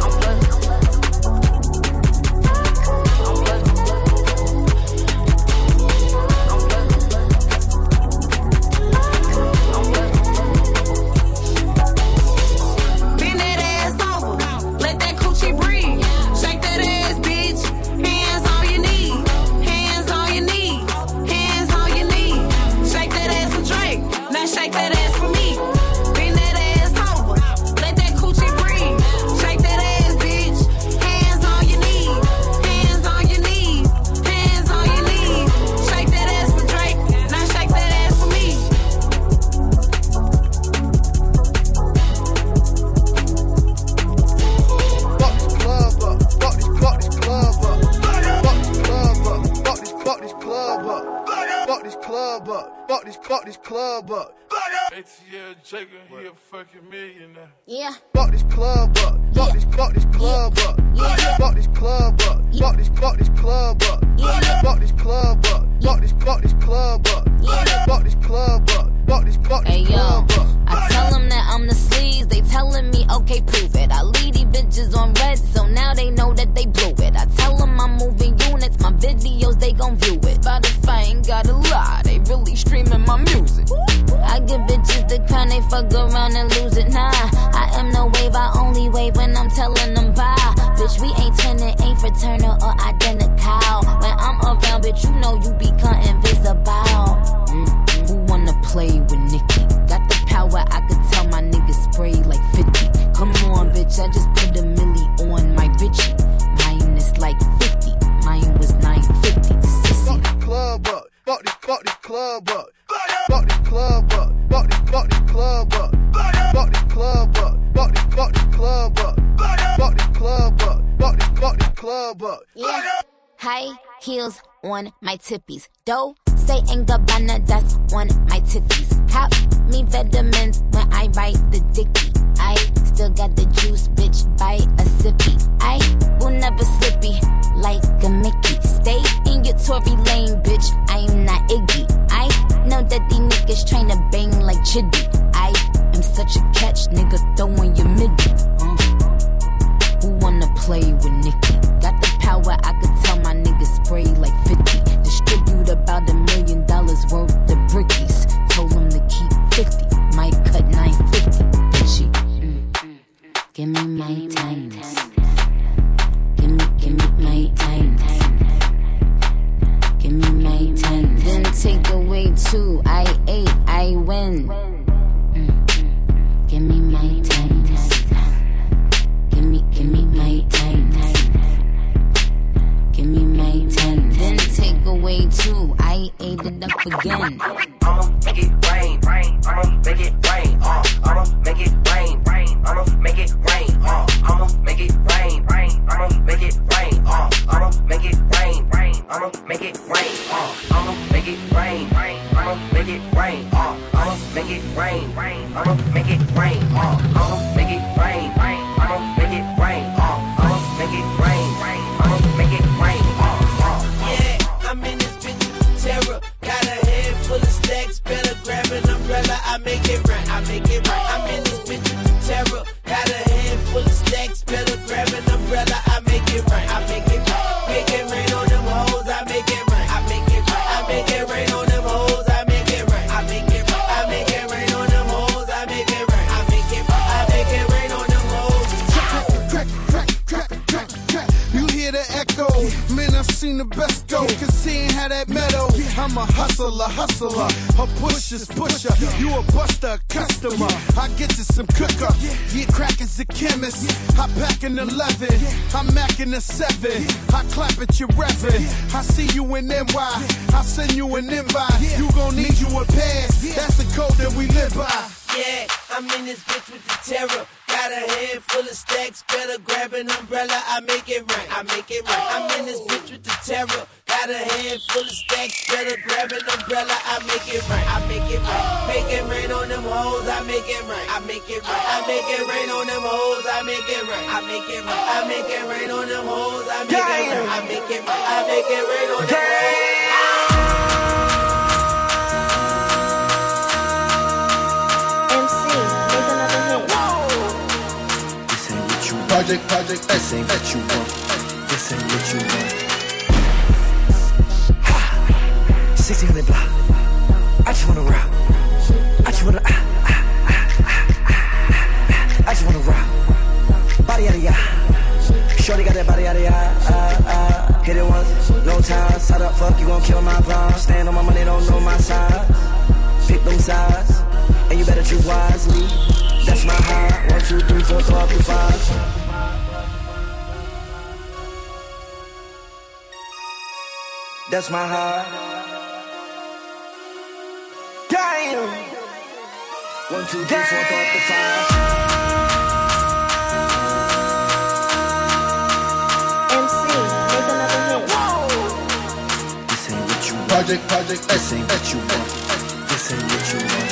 Bend that ass over, let that coochie breathe. Shake that ass, bitch. Hands on your knees, hands on your knees, hands on your knees. Shake that ass for Drake, now shake that ass for me. Bend that ass over, let that coochie breathe. Shake that ass, bitch. Hands on your knees, hands on your knees, hands on your knees. Shake that ass for Drake, now shake that ass for me. Fuck this club up. Fuck this, fuck this club up. A T L Jacob, he a fucking millionaire. Yeah. Fuck this club up. Fuck this, fuck this club up. Fuck this club up. Fuck this, fuck this club up. Fuck this club up. Fuck this, fuck this club up. Fuck this club up. Fuck this, fuck Hey this yo, club up. I tell them that I'm the sleaze, they telling me, okay, prove it. I lead these bitches on red, so now they know that they blew it. I tell them I'm moving units, my videos, they gon' view it. Spotify ain't gotta lie, they really streaming my music. I give bitches the kind they fuck around and lose it, nah. I am no wave, I only wave when I'm telling them bye. Bitch, we ain't turning, ain't fraternal or identical. When I'm around, bitch, you know you become invisible. Mm, who wanna play with Nicki? Got the power, I could tell my niggas spray like fifty. Come on, bitch, I just put a milli on my Richie. Mine is like fifty, mine was nine fifty. Fuck this club up. Fuck this, fuck this club up. Fuck this club up. Fuck this, fuck this club up. Fuck this club up. Fuck this, fuck this club up. Fuck this club up. Fuck this, fuck this club up. Yeah. High heels on my tippies. Dough, say and Gabbana, that's on my titties. Cop me vitamins when I write the dicky. I still got the juice, bitch, by a sippy. I will never slippy like a Mickey. Stay in your Tory lane, bitch, I'm not Iggy. I know that these niggas tryna bang like Chiddy. I am such a catch, nigga, throwing your midi. Uh. Who wanna play with Nicki? Got the power, I could tell my niggas spray like fifty. Distribute about a million dollars worth of brickies. Told them to keep give me my time. Give me, give me my time. Give me my time. Then take away two, I ate it up again. I'ma make it rain, rain. I'ma make it rain. Uh, I'ma make it rain, rain. I'ma make it rain. Uh, I'ma make it rain, rain. I'ma make it rain. Uh, I'ma make it rain, rain. I'ma make it rain. Uh, I'ma make it rain, rain. I'ma make it rain. Uh, I'ma make it rain, rain. I'ma make it rain. Uh, I'ma make it rain, rain. I'ma make it rain. Uh, I'ma make it rain, rain. I'ma make it rain. Uh, uh. Yeah, I'm in this bitch with terror. Got a head full of stacks. Better grab an umbrella. I make it rain. I make it rain. I'm in this bitch with terror. Got a head full of stacks. Better grab an umbrella. I make it rain. I make it rain. Make it rain on them hoes. I make it rain. I make it rain. I make it rain on them hoes. I make it rain. I make it rain. I make it rain on them hoes. I make it rain. I make it rain. I make it rain on them hoes. Crack, crack, crack, crack, crack. You hear the echo? Man, I've seen the best go. Cause seeing how that meadow. I'm a hustler, hustler. A pusher's pusher. You a buster, customer. I get you some cooker. Yeah, crack is a chemist. I pack an eleven. I'm macking a seven. I clap at your revving. I see you in N Y. I send you an invite. You gon' need you a pass. That's the code that we live by. Yeah, I'm in this bitch with the terror. Got a head full of stacks. Better grab an umbrella. I make it rain. I make it rain. I'm in this bitch with the terror. Got a head full of stacks. Better grab an umbrella. I make it rain. I make it rain. Make it rain on them hoes. I make it rain. I make it rain. I make it rain on them hoes. I make it rain. I make it rain. I make it rain on them hoes. I make it rain. I make it rain. I make it rain on them hoes. Project, project, this ain't what you want. This ain't what you want. sixteen hundred block. I just wanna rock. I just wanna. Ah, ah, ah, ah, ah. I just wanna rock. Body out of ya. Shorty got that body out of ya. Ah, ah. Hit it once, no time. Side up, fuck, you gon' kill my vibe. Stand on my money, don't know my size. Pick them sides, and you better choose wisely. That's my high. One, two, three, four, five, three, five. That's my high. Damn. One, two, three, four, five, five. M C, make another hit. This ain't what you want. Project, project, this ain't what you want. This ain't what you want.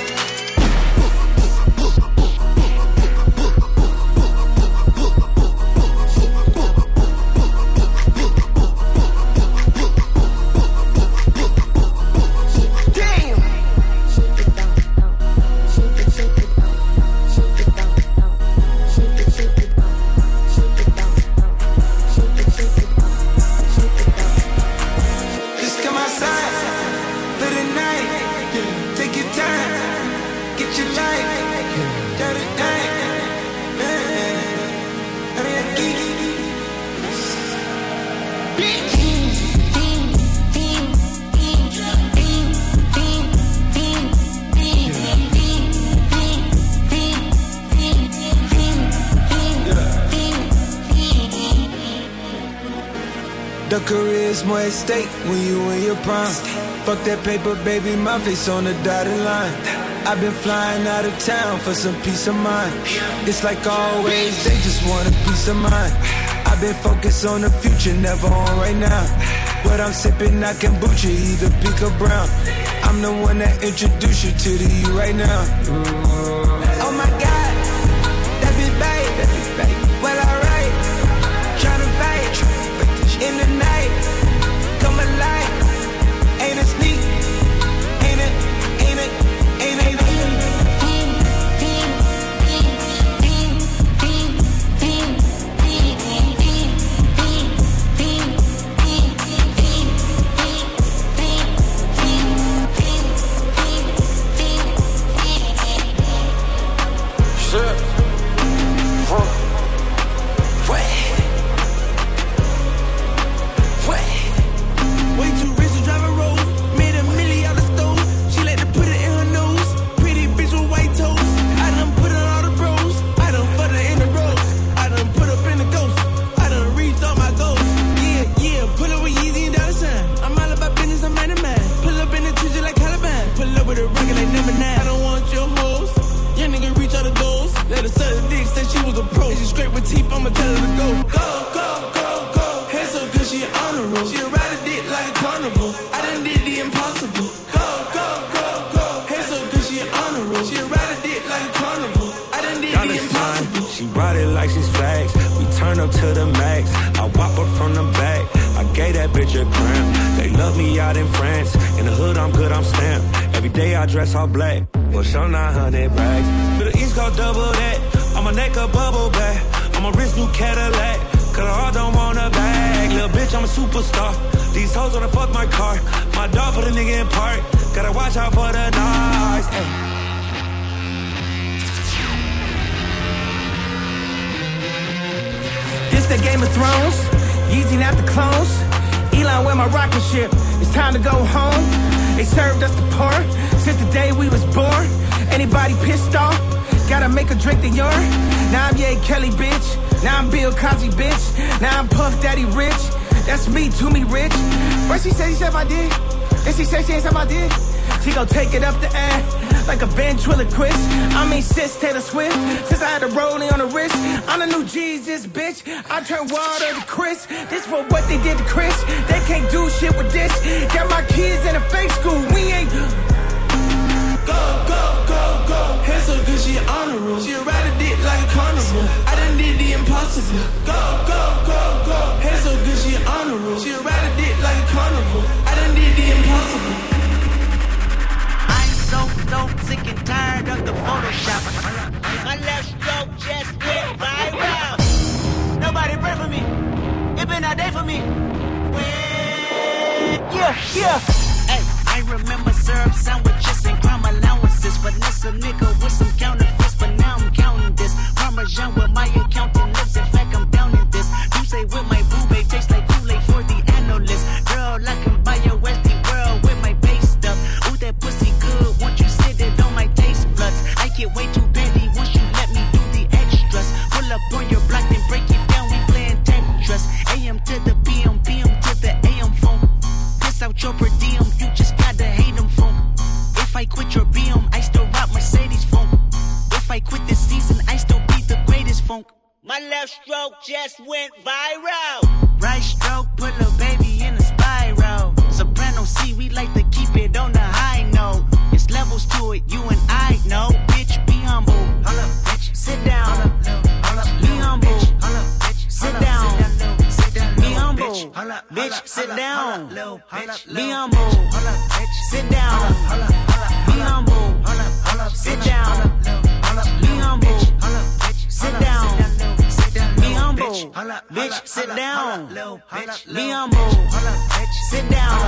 The career's more at stake when you in your prime. Fuck that paper, baby, my face on the dotted line. I've been flying out of town for some peace of mind. It's like always, they just want a peace of mind. I've been focused on the future, never on right now. What I'm sipping, I kombucha, either pink or brown. I'm the one that introduced you to the you right now. Oh my God, that be babe, well alright. Tryna fight in the night, come alive. Ain't it sneak? Ain't it? Ain't it? Ain't it? up to the max. I whop her from the back. I gave that bitch a cramp. They love me out in France. In the hood, I'm good, I'm stamped. Every day I dress all black. For sure, nine hundred bags. To the East Coast, double that. On my neck, a bubble back. On my wrist, new Cadillac. Cause I all don't want a bag. Little bitch, I'm a superstar. These hoes wanna fuck my car. My dog put a nigga in park. Gotta watch out for the noise. Ay. This the Game of Thrones. Yeezy not the clones. Elon with my rocket ship. It's time to go home. They served us the pork since the day we was born. Anybody pissed off? Gotta make a drink the urine. Now I'm Ye Kelly, bitch. Now I'm Bill Cosby, bitch. Now I'm Puff Daddy Rich. That's me, to me rich. First she said she said I did. Then she said she ain't said I did. She gon' take it up the ass like a ventriloquist. I mean, sis Taylor Swift. Since I had a rolling on the wrist, I'm the new Jesus, bitch. I turn water to Chris. This for what they did to Chris. They can't do shit with this. Got my kids in a fake school. We ain't. Go, go, go, go. Hands so good, she honor roll. She ride a dick like a carnival. I done did the impossible. Go, go, go, go. Hands so good, she honor roll. She ride a dick like a carnival. I done did the impossible. I'm so, so sick and tired of the Photoshop. My left stroke just went viral. Nobody pray for me. It been a day for me. Yeah, yeah. Hey, I remember syrup sandwiches and crime allowances. Finesse a nigga with some counterfeits, but now I'm counting this. Parmesan with my accountant lips. In fact, I'm down in this. You say with my boo babe tastes like Kool-Aid for the analyst. Girl, I can buy a Westy world with my base stuff. Ooh, that pussy good. Once you sit it on my taste buds, I get way too petty once you let me do the extras. Pull up on your block, then break it down. We playing Tetris. A M to the P M, P M to the A M phone. Piss out your per diem, you just gotta hate them phone. If I quit your B M, I still rock Mercedes phone. If I quit this season, I still be the greatest funk. My left stroke just went viral. Right stroke put a baby in a spiral. Soprano C, we like to keep it on the high note. It's levels to it, you and I know. Bitch, be humble. Hold up, bitch. Sit down. Hold up, be humble. Hold up, bitch. Sit down. Be humble. Bitch, sit down. Be humble. Sit down. Be humble. Sit down. Be humble. Sit down. Be humble. Bitch, sit down. Be humble. Sit down.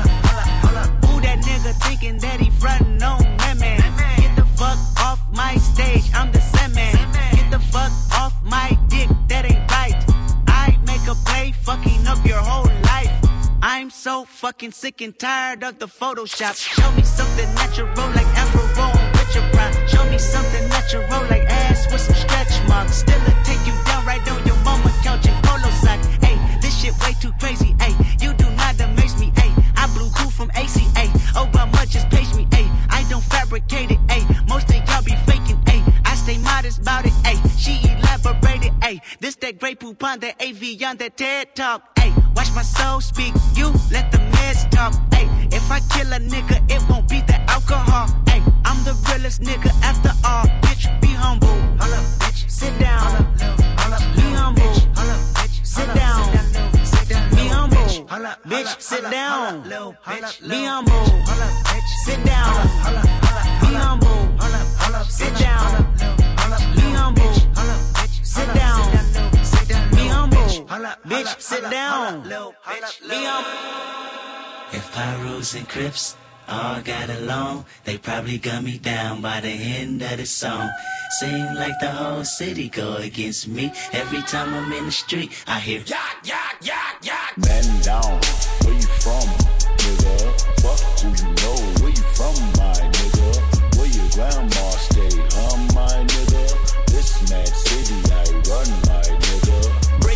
Who that nigga thinking that he frontin' on women? Get the fuck off my stage, I'm the Sandman. Get the fuck off my dick, that ain't right. I make a play, fucking up your whole life. I'm so fucking sick and tired of the Photoshop. Show me something natural like Afro and Richard Pryor. Show me something natural like ass with some stretch marks. Still a take you down right on your mama couch in polo sock. Hey, this shit way too crazy. Hey, you do not amaze me. Hey, I blew cool from A C A. Obama just page me. Hey, I don't fabricate it. Hey, most of y'all be faking. Hey, I stay modest about it. Hey, she elaborated. Hey, this that great poop on that A V on that TED Talk. Hey, watch my soul speak. You let the meds talk. Hey, if I kill a nigga, it won't be the alcohol. Hey, I'm the realest nigga after all. Bitch, be humble. Hold up, bitch. Sit down. Hold up, be humble. Hold up, bitch. Sit down. Be humble. Bitch, sit down. Be humble. Sit down. Be humble. Sit down. Be humble. Sit down. Be humble. Bitch, sit down. Be humble. If Pyros and Crips all got along, they probably gun me down by the end of the song. Seem like the whole city go against me. Every time I'm in the street, I hear yacht, yacht, yacht, yacht. Man down, where you from, nigga? Fuck who you know, where you from, my nigga? Where your grandma stay, huh, my nigga? This mad city I run, my nigga. Brace yourself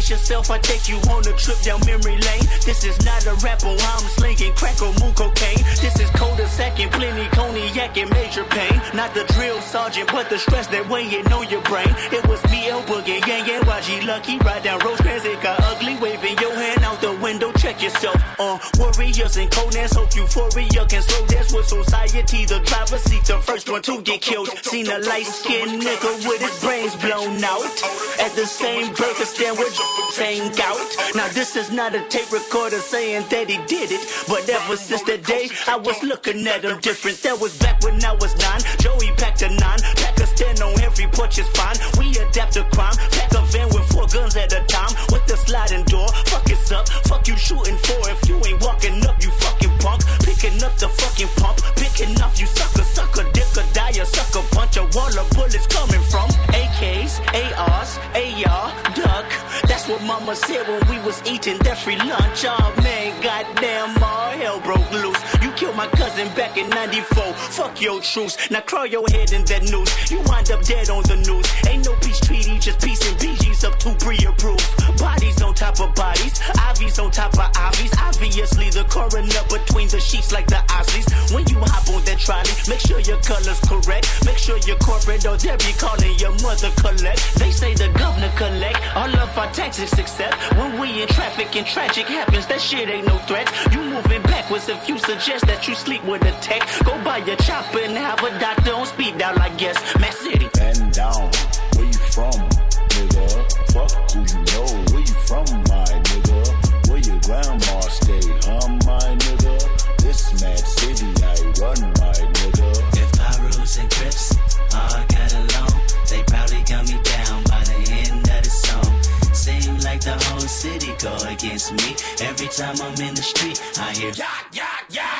if I take you on a trip down memory lane? This is not a rapper, I'm slinging crack or moon cocaine. This is cul-de-sac and plenty cognac and major pain. Not the drill sergeant, but the stress that weighing on your brain. It was me, El Boogie, Gang, and Y G Lucky. Ride down Rosecrans, it got ugly. Waving your hand out the window, check yourself. Uh, warriors and Conans, hope euphoria can slow dance with society. The driver seat, the first one to get killed. Seen a light-skinned nigga with his brains blown out at the same burger stand with same gout. Now this is not a tape recorder saying that he did it, but ever since that day I was looking at him different. That was back when I was nine. Joey packed a nine, pack a stand on every porch is fine. We adapt to crime, pack a van with four guns at a time with the sliding door. Fuck it's up, fuck you shooting for if you ain't walking up, you fucking punk. Picking up the fucking pump, picking off you sucker, sucker, dick or die, a sucker punch. A wall of bullets coming from A Ks, A Rs, A R, duck. That's what mama said when we was eating that free lunch. Oh man, goddamn, all hell broke loose. You killed my cousin back in ninety-four. Fuck your truce. Now crawl your head in that noose. You wind up dead on the news. Ain't no peace treaty, just peace and B Gs up to pre-approved. Bodies on top of bodies, Ivies on top of Ivies. Obviously the coroner between the sheets like the Osleys. When you hop on that trolley, make sure your color's correct. Make sure you're corporate or they'll be calling your mother collect. They say the governor collect all of our taxes except when we in traffic and tragic happens. That shit ain't no threat. You moving backwards if you suggest that you sleep with a tech. Go buy your chopper and have a doctor on speed dial, I guess. Mac City. Man down, where you from, nigga? Fuck who you know, where you from, my nigga? Where your grandma stay, huh, my nigga? This Mad City I run, my nigga. If Pyrus and Crips all got along, they probably got me down by the end of the song. Seem like the whole city go against me. Every time I'm in the street, I hear yeah, yeah, yeah.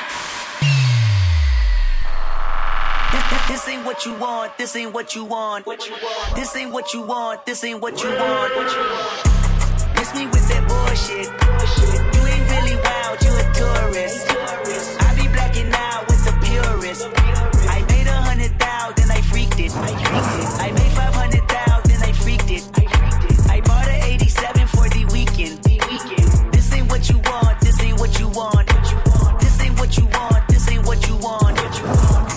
This ain't what you want, this ain't what you want. What you want. This ain't what you want, this ain't what you want. What you want. Miss me with that bullshit. bullshit. You ain't really wild, you a tourist. I be blacking out with the purist. I made a hundred thou, then I freaked it. I freaked it. I made five hundred thou, then I freaked it. I freaked it. I bought an eighty-seven for the weekend. The weekend. This ain't what you want, this ain't what you want. What you want. This ain't what you want, this ain't what you want. What you want.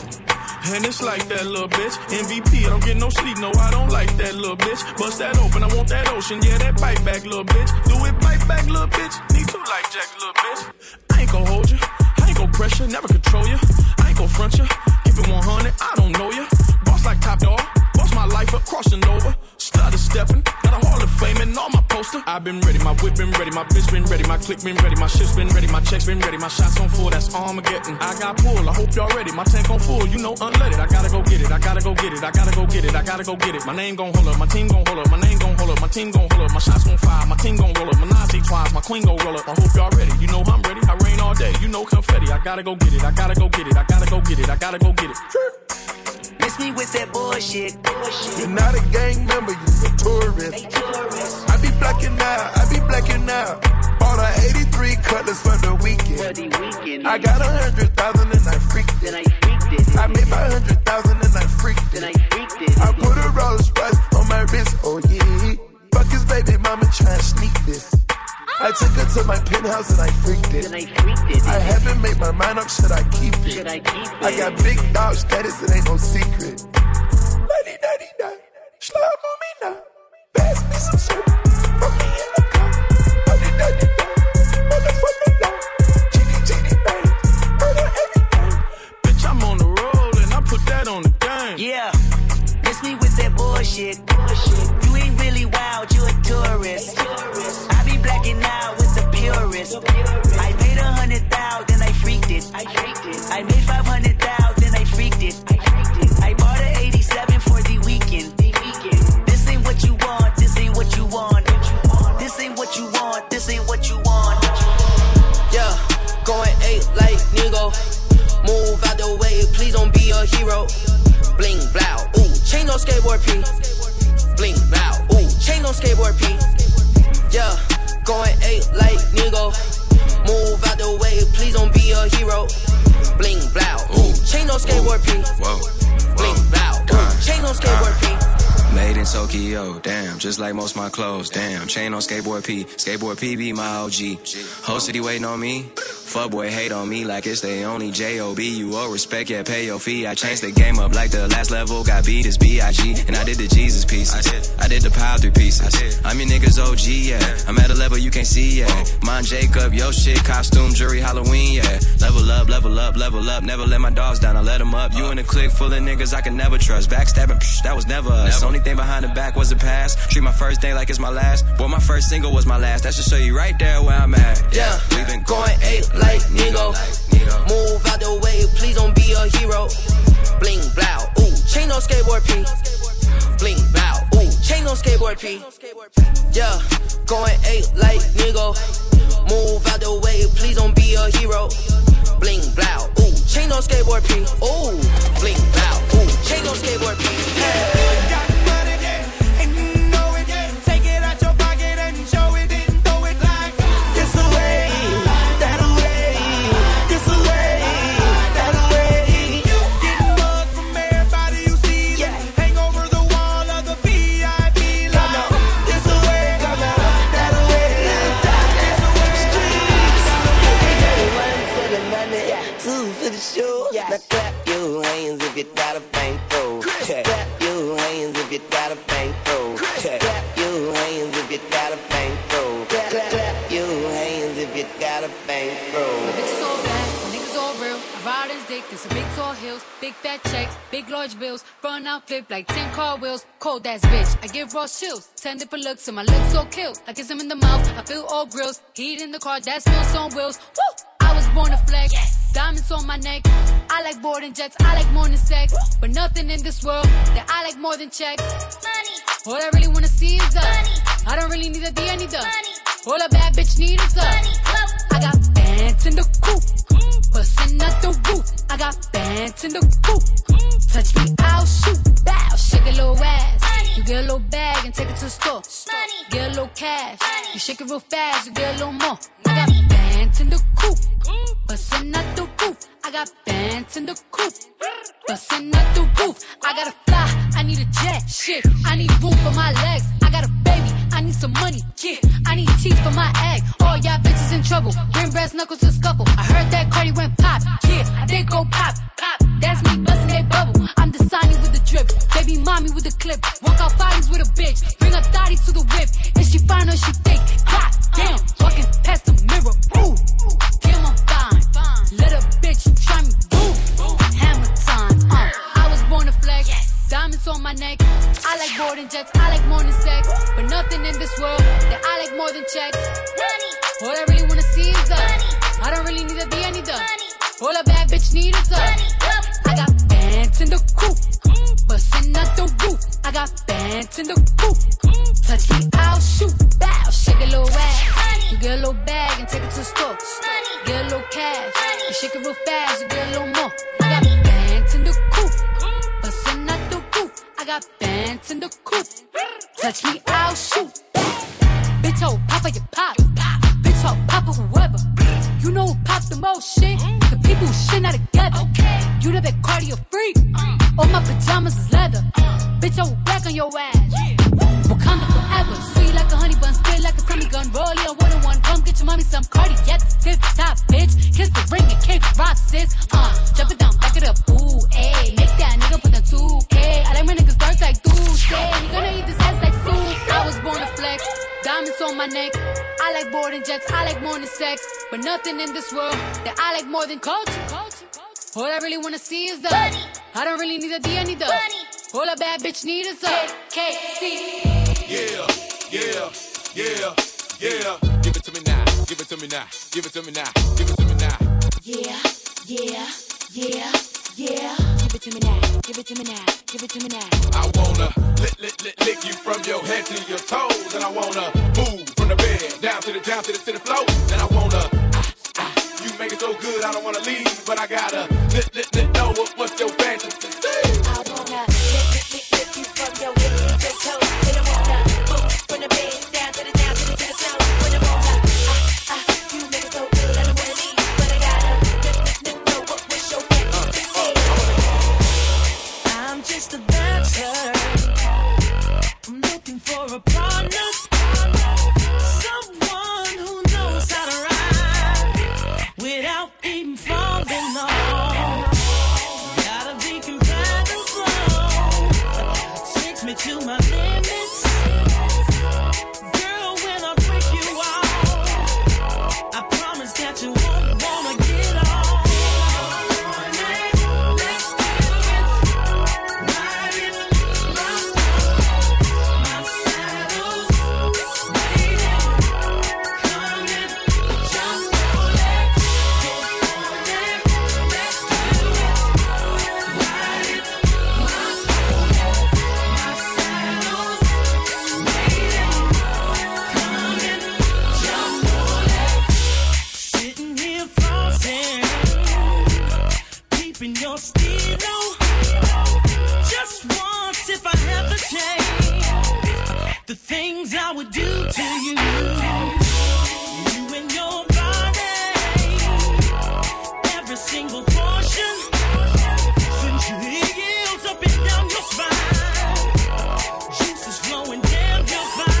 And it's like that little bitch. M V P, I don't get no sleep, no, I don't like that little bitch. Bust that open, I want that ocean, yeah, that bite back, little bitch. Do it, bite back, little bitch. Need to like Jack, little bitch. I ain't gon' hold you, I ain't gon' pressure, never control you. I ain't gon' front you, keep it one hundred, I don't know you. Boss like Top Dog, boss my life up, crossing over. Stutter stepping, got a Hall of Fame and all my poster. I've been ready, my whip been ready, my bitch been ready, my click been ready, my shit's been ready, my checks been ready, my shots on full, that's Armageddon. I got pull, I hope y'all ready, my tank on full, you know unleaded. I gotta go get it, I gotta go get it, I gotta go get it, I gotta go get it. My name gon' hold up, my team gon' hold up, my name gon' hold up, my team gon' hold up, my shots gon' fire, my team gon' roll up, my Nazi twice, my queen gon' roll up. I hope y'all ready, you know I'm ready, I rain all day, you know confetti. I gotta go get it, I gotta go get it, I gotta go get it, I gotta go get it. Miss me with that bullshit. bullshit. You're not a gang member, you're a tourist. tourist. I be blacking out, I be blacking out. Bought a eighty-three Cutlass for the weekend. For the weekend. I got a hundred thousand and I freaked it. Then I freaked it. I made my hundred thousand and I freaked it. Then I freaked it. I put a Rolls Royce on my wrist, oh yeah. Fuck his baby mama trying to sneak this. I took her to my penthouse and I freaked it. Then I freaked it. I haven't made my mind up, should I keep it? Should I keep it? I got big dog status, it ain't no secret. Lady, daddy, daddy, slime on me now. Pass me some shit. Put me in the car. Daddy, daddy, daddy, motherfucker, now. Genie, genie, bang. Murder everything. Bitch, I'm on the roll and I put that on the game. Yeah, miss me with that bullshit. bullshit. You ain't really wild, you a tourist. tourist. I be blacking out with the purist. purist. I made a hundred thou, then I freaked it. I freaked it. I made five hundred thou, then I freaked it. I freaked it. I bought an eighty-seven for the weekend. The weekend. This ain't what you want, this ain't what you want. This ain't what you want, this ain't what you want. Yeah, going eight like nigga. Move out the way, please don't be a hero. Bling blow, ooh, chain on skateboard P. Bling blow, ooh, chain on skateboard P. Yeah, going eight like nigga. Move out the way, please don't be a hero. Bling blow, ooh, chain on skateboard P. Whoa, Bling blow, ooh, chain on skateboard P. Made in Tokyo, damn, just like most my clothes, damn. Chain on skateboard P, skateboard P be my O G. Whole city waiting on me. Fuckboy hate on me like it's they only J O B. You owe respect, yeah, pay your fee. I changed the game up like the last level. Got beat as B I G. And I did the Jesus pieces. I did, I did the pile three pieces. I did. I'm your niggas O G, yeah. I'm at a level you can't see, yeah. Mon Jacob, yo shit, costume, jury, Halloween, yeah. Level up, level up, level up. Never let my dogs down, I let them up. You in a clique full of niggas I can never trust. Backstabbing, psh, that was never us. Never. Only thing behind the back was the past. Treat my first day like it's my last. Boy, my first single was my last. That should show you right there where I'm at. Yeah, yeah. We been going eight like Nigo. Move out the way, please don't be a hero. Bling, blow, ooh, chain on skateboard P. Bling, blow, ooh, chain on skateboard P. Yeah, going eight like Nigo. Move out the way, please don't be a hero. Bling, blow, ooh, chain on skateboard P. Ooh, bling, blow, ooh, chain on skateboard P. Yeah. Got money, yeah, and you know it, yeah. Take it out your pocket and show it, then throw it like this away, that away, this away, that away. Getting love from everybody you see. Yeah. Hang over the wall of the V I P line. This away, that away, this away. One for the money, two for the show. Now clap your hands if you got a bankroll. Clap your hands if you got a bankroll. Clap your hands if you got a bankroll. Clap your hands if you got a bankroll. My bitch is all bad, my niggas all real. I ride his dick in some big tall hills, big fat checks, big large bills. Front out flip like ten car wheels. Cold ass bitch, I give raw chills. Ten different looks and my lips so kill. I kiss him in the mouth, I feel all grills. Heat in the car, that smells on wheels. Woo! I was born to flex. Yes. Diamonds on my neck. I like boarding jets, I like more than sex. But nothing in this world that I like more than checks. Money. All I really wanna see is the money. I don't really need a D, I need the money. All a bad bitch need is the money. I got bands in the coop, bustin' out the roof. I got bands in the coop. Touch me, I'll shoot. Bow, shake a little ass. Money. You get a little bag and take it to the store. Money. Get a little cash. Money. You shake it real fast, you get a little more. I got bands in the coop, bustin' out the roof. I got bands in the coop, bustin' out the roof. I gotta fly, I need a jet. Shit, I need room for my legs. I got a baby, I need some money. Yeah, I need teeth for my egg. All y'all bitches in trouble, bring brass knuckles to scuffle. I heard that Cardi went pop. Yeah, I did go pop, pop. That's me bustin' that bubble. I'm the signing with the drip, baby mommy with the clip. Walk out bodies with a bitch, bring a thotty to the whip. Is she fine or she thick? God damn, walking past the mirror. Ooh, damn I'm fine. Let a bitch try me. Ooh, hammer time. Uh, I was born to flex. Diamonds on my neck. I like boarding jets, I like more than sex. But nothing in this world that I like more than checks. Money. All I really wanna see is the money. I don't really need a D, I need the money. All a bad bitch need is the money. I got bands in the coop, bustin' out the roof. I got bands in the coop. Touch me, I'll shoot. Bow, shake a little ass. You get a little bag and take it to the store. Get a little cash. You shake it real fast, you get a little more. I got bands in the coop, bustin' out the roof. I got bands in the coop. Touch me, I'll shoot. Bitch, oh, papa, you pop. Bitch, oh, papa, whoever. You know who pop the most shit? The people who shit not together. You know that cardio freak. All my pajamas is leather. Bitch, I will back on your ass. Wakanda forever. Sweet like a honey bun, spit like a tummy gun. Roll it on one on one. Come get your mommy some Cardi at the tip top, bitch. Kiss the ring and kick rock, sis. Uh, jump it down, back it up. Ooh, ayy. Make that nigga put the two K. I like my niggas dark like douche. He gonna eat this ass like soup. I was born to flex. Diamonds on my neck. I like boarding jets, I like more than sex. But nothing in this world that I like more than culture. All I really wanna see is the money. I don't really need a D, I need the money. All a bad bitch need is a K C. Yeah, yeah, yeah, yeah. Give it to me now, give it to me now, give it to me now, give it to me now. Yeah, yeah, yeah, yeah. Give it to me now, give it to me now, give it to me now. I wanna lick, lick, lick, lick you from your head to your toes, and I wanna move from the bed down to the down to the to the floor, and I wanna ah, ah, you make it so good I don't wanna leave, but I gotta lick, lick, lick, know what, what's your fantasy. I wanna lick, lick, lick, lick you from your head to your toes, and I wanna move from the bed down to the down to the to the floor, and I wanna ah, ah, you make it so good I don't wanna leave, but I gotta lick, lick, lick, know what, what's your fantasy. I'm just a dancer. looking for a partner, someone who knows how to ride without even falling off. Gotta be compatible, takes me to my limits. Girl, when I break you off, I promise that you won't wanna get off. Your stilo, just once if I have the chance, the things I would do to you, you and your body, every single portion, sensuals up and down your spine, juices flowing down your spine.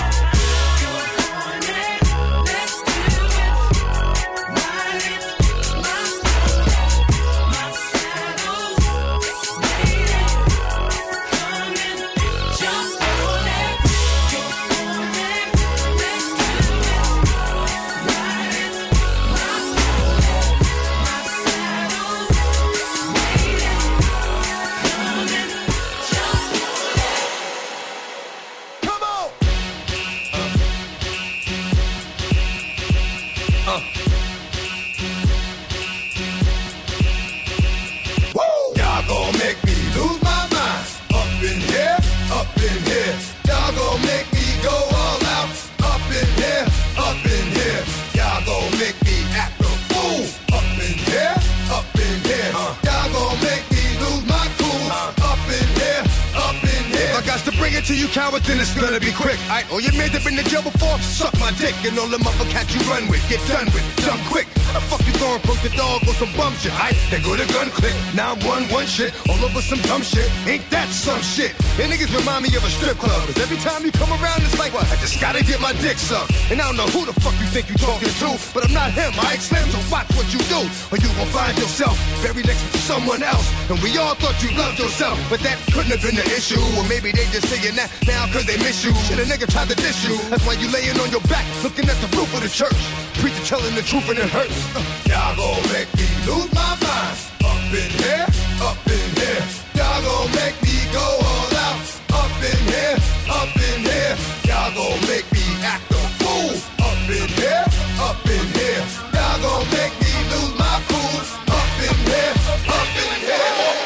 To you cowards, then it's gonna be quick. I all your men have been in jail before, suck my dick, and all the motherfuckers you run with, get done with, jump quick. I fuck you throwing punk the dog or some bum shit. I they go to gun click, now I'm one one shit, all over some dumb shit. Ain't that some shit? And niggas remind me of a strip club, cause every time you come around, it's like what? I just gotta get my dick sucked. And I don't know who the fuck you think you talking to, but I'm not him, I Slim, so watch what you do, or you gon' find yourself buried next to someone else. And we all thought you loved yourself, but that couldn't have been the issue. Or maybe they just saying that now cause they miss you. Shit, a nigga tried to diss you. That's why you laying on your back, looking at the roof of the church. Preacher telling the truth and it hurts. Uh, y'all gon' make me lose my mind. Up in here, up in here. Y'all gon' make me go all out. Up in here, up in here. Y'all gon' make me act a fool. Up in here, up in here. Y'all gon' make me lose my cool. Up in here, up in here.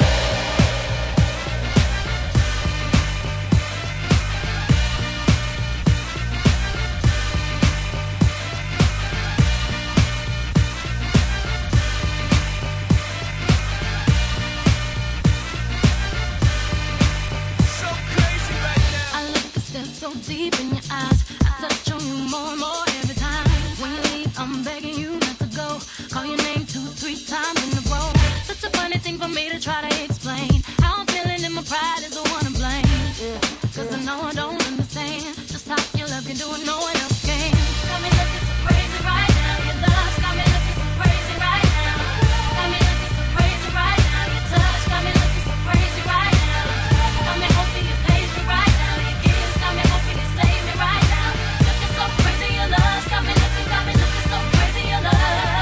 So deep in your eyes, I touch on you more and more every time. When you leave, I'm begging you not to go. Call your name two, three times in a row. Such a funny thing for me to try to explain. How I'm feeling and my pride is the one to blame. Yeah. Cause I know I don't understand just how your love can do it, no one else can. Got me looking so crazy right now. Your love's got me looking so crazy right now. Got me looking so crazy right now. Your touch got me looking so crazy right now. Got me hoping you please me right now. Your kiss got me hoping you save me right now. Looking so crazy, your love's got me looking, got me looking so crazy, your love.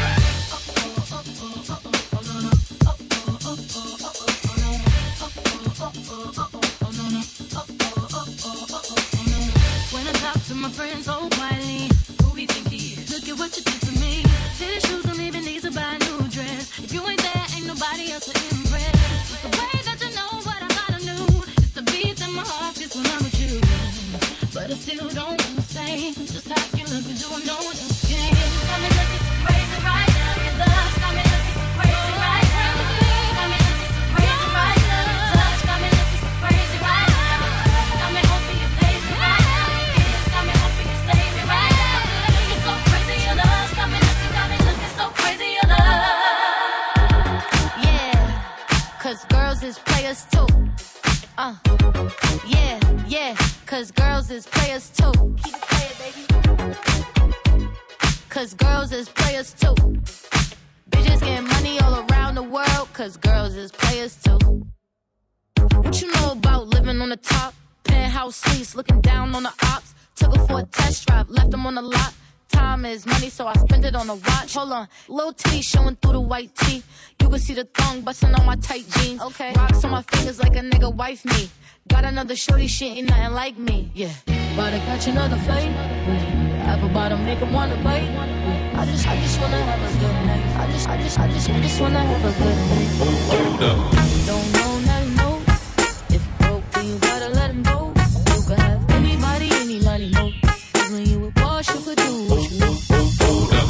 When I talk to my friends so quietly, who we think he is? Look at what you did to me. City shoes don't even need to buy a new dress. If you ain't there, ain't nobody else to impress. It's the way that you know what I thought I knew. It's the beat that my heart gets when I'm with you. But I still don't understand just how you look and do it, no one else can. Got me looking so crazy right now. Your love's got me looking so crazy right now. Got me looking so crazy right now. Your touch got me looking so crazy right now. Got me hoping you please me right now. Your kiss got me hoping you save me right now. Looking so crazy, your love's got me looking, got me looking so crazy, your love. Yeah, cause girls is players too. Uh, yeah, yeah, cause girls is players too. Keep it playing, baby. Cause girls is players too. Bitches getting money all around the world, cause girls is players too. What you know about living on the top? Penthouse suites, looking down on the ops. Took her for a test drive, left them on the lot. Time is money, so I spend it on a watch. Hold on, little titty showing through the white tee. You can see the thong busting on my tight jeans. Okay, rocks on my fingers like a nigga wife me. Got another shorty, she ain't nothing like me. Yeah, about to catch another fight. Apple bottom make him wanna bite. I just, I just wanna have a good night. I just, I just, I just, I just wanna have a good night. Hold up. Don't know, now you know. If broke, then you gotta let him go. You could have anybody, any money, no. Cause when you a boss, you could do what you know. Hold up.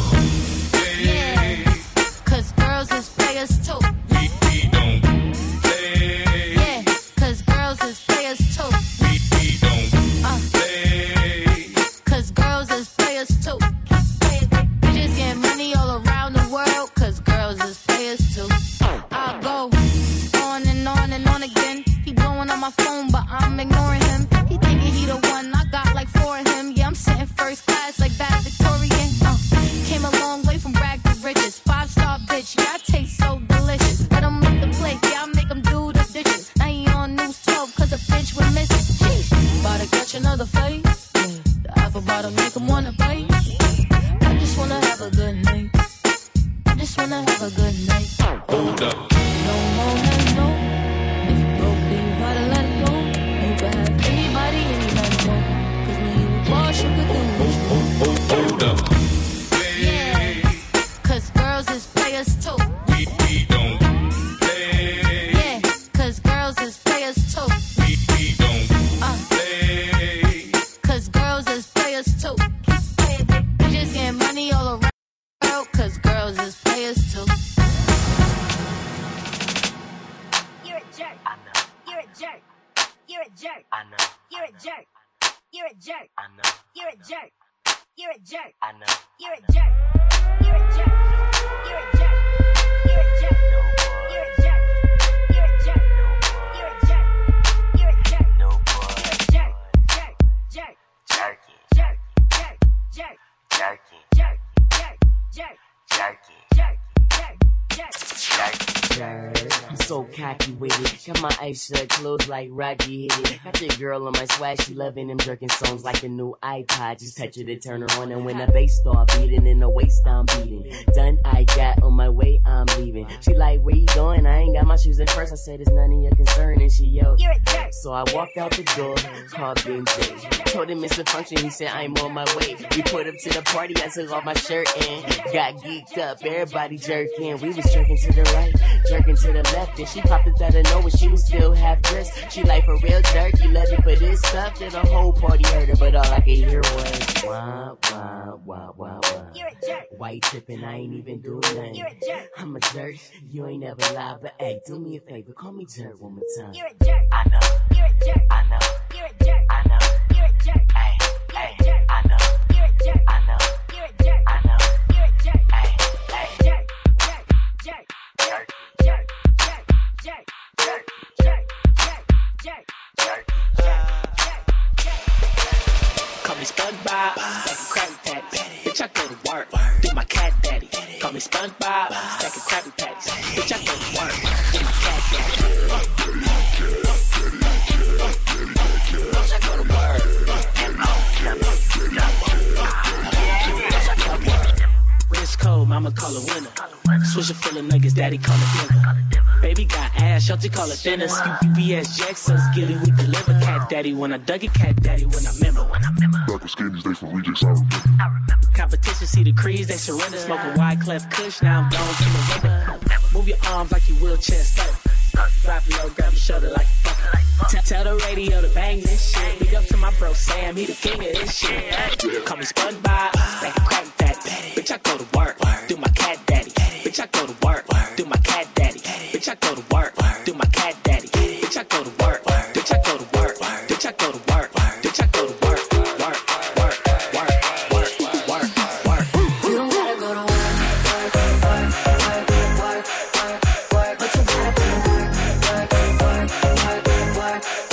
Yeah, cause girls is players too. We, we don't play. Yeah, cause girls is players too. We, we don't uh. play. Cause girls is players too. Bitches getting money all around the world, cause girls is players too. I'll go on and on and on again. He blowing on my phone, but I'm ignoring him. He thinking he the one, I got like four of him. Yeah, I'm sitting first class like bad Victorian. Uh, came a long way from rag to riches. Five star bitch, yeah, I taste so delicious. Let him make the plate, yeah, I make him do the dishes. Now he on news twelve, cause a bitch went missing. Jeez, about to catch another fight. Yeah, the apple bottom make him wanna bite. I just wanna have a good night. I just wanna have a good night. Hold up. No more, no, no. If you broke, then you gotta let him go. You can have anybody, anybody, no. Cause when you a boss, you could do what you want. Hold up. Yeah, cause girls is players too. We, we don't play. Yeah, cause girls is players too. We, we don't uh. play. Cause girls is players too. Bitches getting money all around the world, cause girls is players too. You're a jerk. I know. You're a jerk. You're a jerk. I know. You're a jerk. You're a jerk. I know. You're a jerk. You're a jerk. I know. You're a jerk. You're a jerk. You're a jerk. You're a jerk. You're a jerk. You're a jerk. You're a jerk. You're a jerk. No boy. You're a jerk. Jerk. Jerk. Jerky. Jerk. Jerk. Jerk. Jerky. Jerk. Jerk. Jerk. Jerky. Jerk. Jerk. Jerk. I'm so cocky with it. Got my eyes shut, closed like Rocky hit it. Got your girl on my swag, she loving them jerking songs like a new iPod. Just touch it to turn her on, and when the bass start beating, in the waist I'm beating. Done, I got on my way, I'm leaving. She like, where you going? I ain't got my shoes in first. I said, it's none of your concern, and she yelled, you're a jerk. So I walked out the door, called Ben J. Told him it's a function, he said, I'm on my way. We put up to the party, I took off my shirt and got geeked up. Everybody jerking, we was jerking to the right, jerking to the left, and she popped it out of nowhere. She was still half dressed. She like, for real jerk, you love me for this stuff. Then the whole party heard her, but all I could hear was wah, wah, wah, wah, wah. You're a jerk. White tripping, I ain't even doing nothing. You're a jerk. I'm a jerk, you ain't never lied, but hey, do me a favor, call me jerk one more time. You're a jerk. I know. You're a jerk. I know. You're a jerk. I know. You're a jerk. Hey, You're hey, a jerk. I know. You're a jerk. I know. You're a jerk. I know. You're a jerk. Hey, hey, Jerk. Jerk. Jerk. jerk, Jerk. Jerk. Jerk. Jerk. Jerk. Jerk. Jerk. jerk. Call me SpongeBob, like a Krabby Patty. Bitch, I go to work, do my cat daddy. Call me SpongeBob, stack of Krabby Patties. Bitch, I go to work, do my cat daddy. Bitch, I go to work. Wrist cold, mama call it winter. Swisher full of nuggets, daddy call it dinner. Baby got ass, shelter call it thinner. U P S Jackson, skilly we deliver. Cat daddy when I dug it, cat daddy when I remember. When I remember. Back in skinnies days from rejects, I remember. Competition, see the crease, they surrender. Smoking wide clef kush, now I'm gone to the river. Move your arms like you will chest up. Drop it low, grab your shoulder like a fucker. Tell, tell the radio to bang this shit. Big up to my bro Sam, he the king of this shit. Call me SpongeBob, like a Krabby Patty. Bitch, I go to work, do my cat daddy. Bitch, I go to work, do my cat daddy. Bitch, I go to work, do my cat daddy. Bitch, I go to work, bitch, I go to work, bitch, I go to work, bitch, I go to work, work, work, work, work, work, work, work. You don't gotta go to work, work, work, work, work, work, work, but you gotta put in work, work, work, work, work,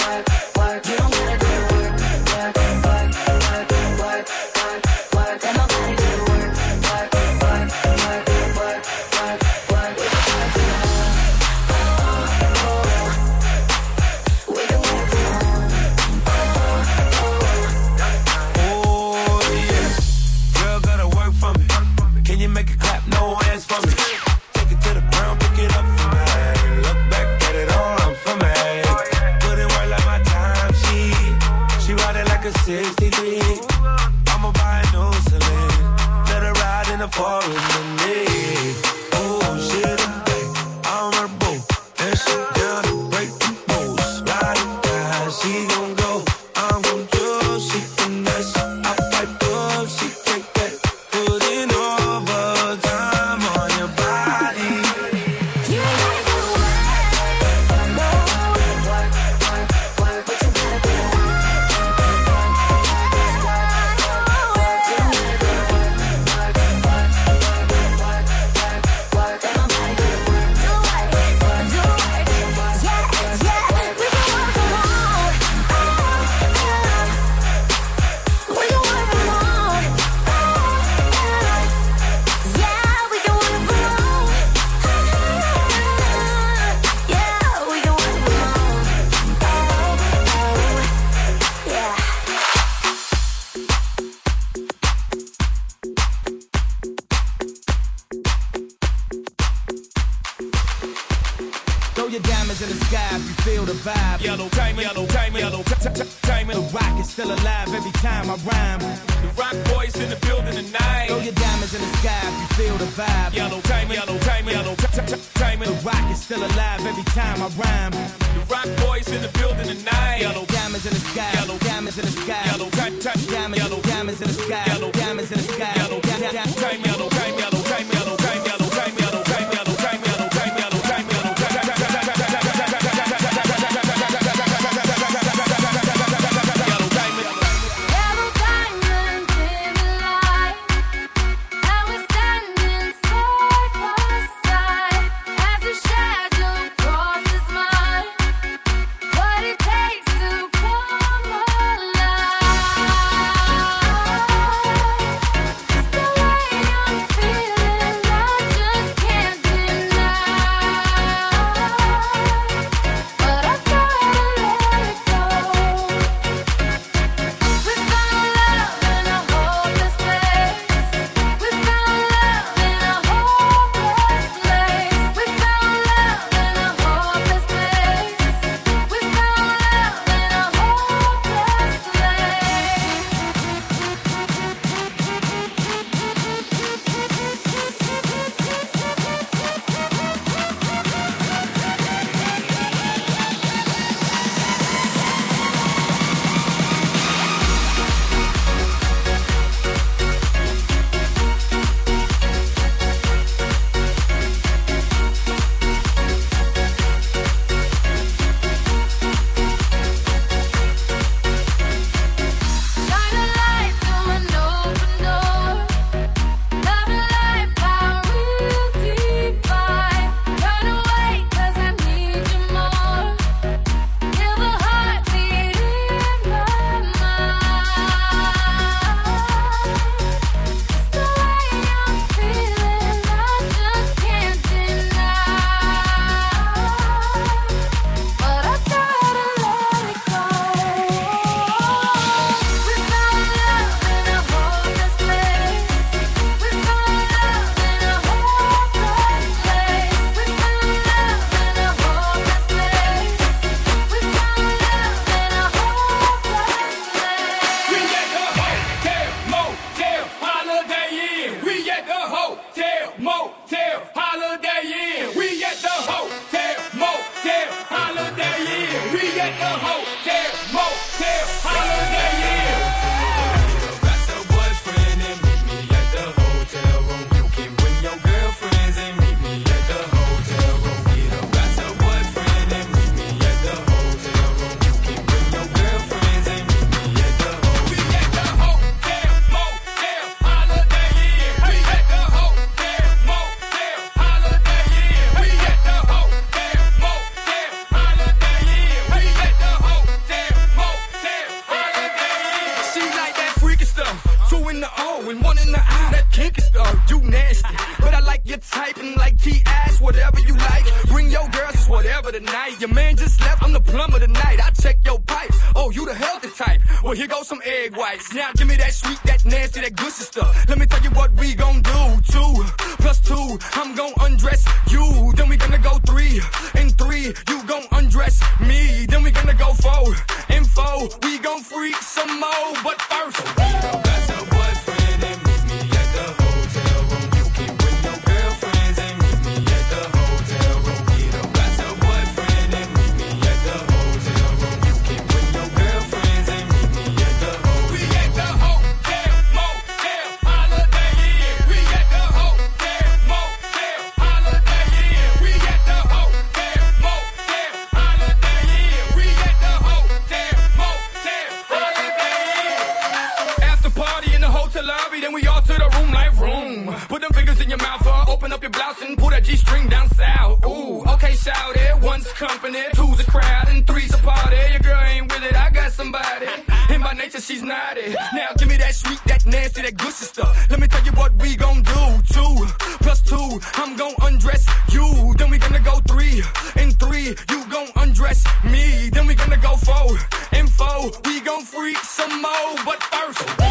sixty-three. I'ma buy a new Celine. Let her ride in the forest with me. Oh shit, I'm her boo. And she down to break the rules. Ride it, ride, she gon' go. I'm gon' do, she finesse. I pipe up, she take that. Put in overtime on your body. You like the way I know. Work, work, work, but you gotta be Throw your diamonds in the sky if you feel the vibe. Yellow diamond, yellow diamond, yellow diamond. The rock is still alive every time I rhyme. The rock boys in the building tonight. Throw your diamonds in the sky if you feel the vibe. Yellow diamond, yellow diamond, yellow diamond. The rock is still alive every time I rhyme. The rock boys in the building tonight. Yellow diamonds in the sky. Yellow diamonds in the sky. Yellow diamonds, yellow diamonds in the sky. Yellow diamonds in the sky. Yellow diamond, yellow diamond, yellow diamond, yellow diamond, yellow diamond, yellow diamond, yellow diamond, yellow diamond, yellow diamond, yellow diamond, yellow tonight. Your man just left, I'm the plumber tonight. I check your pipes. Oh, you the healthy type. Well, here goes some egg whites. Now give me that sweet, that nasty, that gushy stuff. Let me tell you what we gon' do. Two plus two, I'm gon' undress you. Then we gonna go three and three, you gon' undress me. Then we gonna go four and four, four, we gon' freak some more. But first, meet up as a boyfriend and meet me at the hotel room. You can bring your girlfriends and meet me at the hotel room. Meet up as a boyfriend and meet me at the hotel room. You can bring your girlfriends and meet me at the hotel room. We at the hotel, motel, holiday inn. We at the hotel, motel, holiday inn. We at the hotel, motel, holiday inn. We at the hotel, motel, holiday inn. After party in the hotel lobby, then we all to the room like room. Put them fingers in your mouth, uh, open up your blouse and pull that G-string down south. Ooh, okay, shout it. One's company, two's a crowd, and three's a party. Your girl ain't with it, I got somebody. And by nature, she's naughty. Now give me that sweet, that nasty, that gushy stuff. Let me tell you what we gon' do. Two plus two, I'm gon' undress you. Then we gonna go three and three, you gon' undress me. Then we gonna go four and four, we gon' freak some more. But first,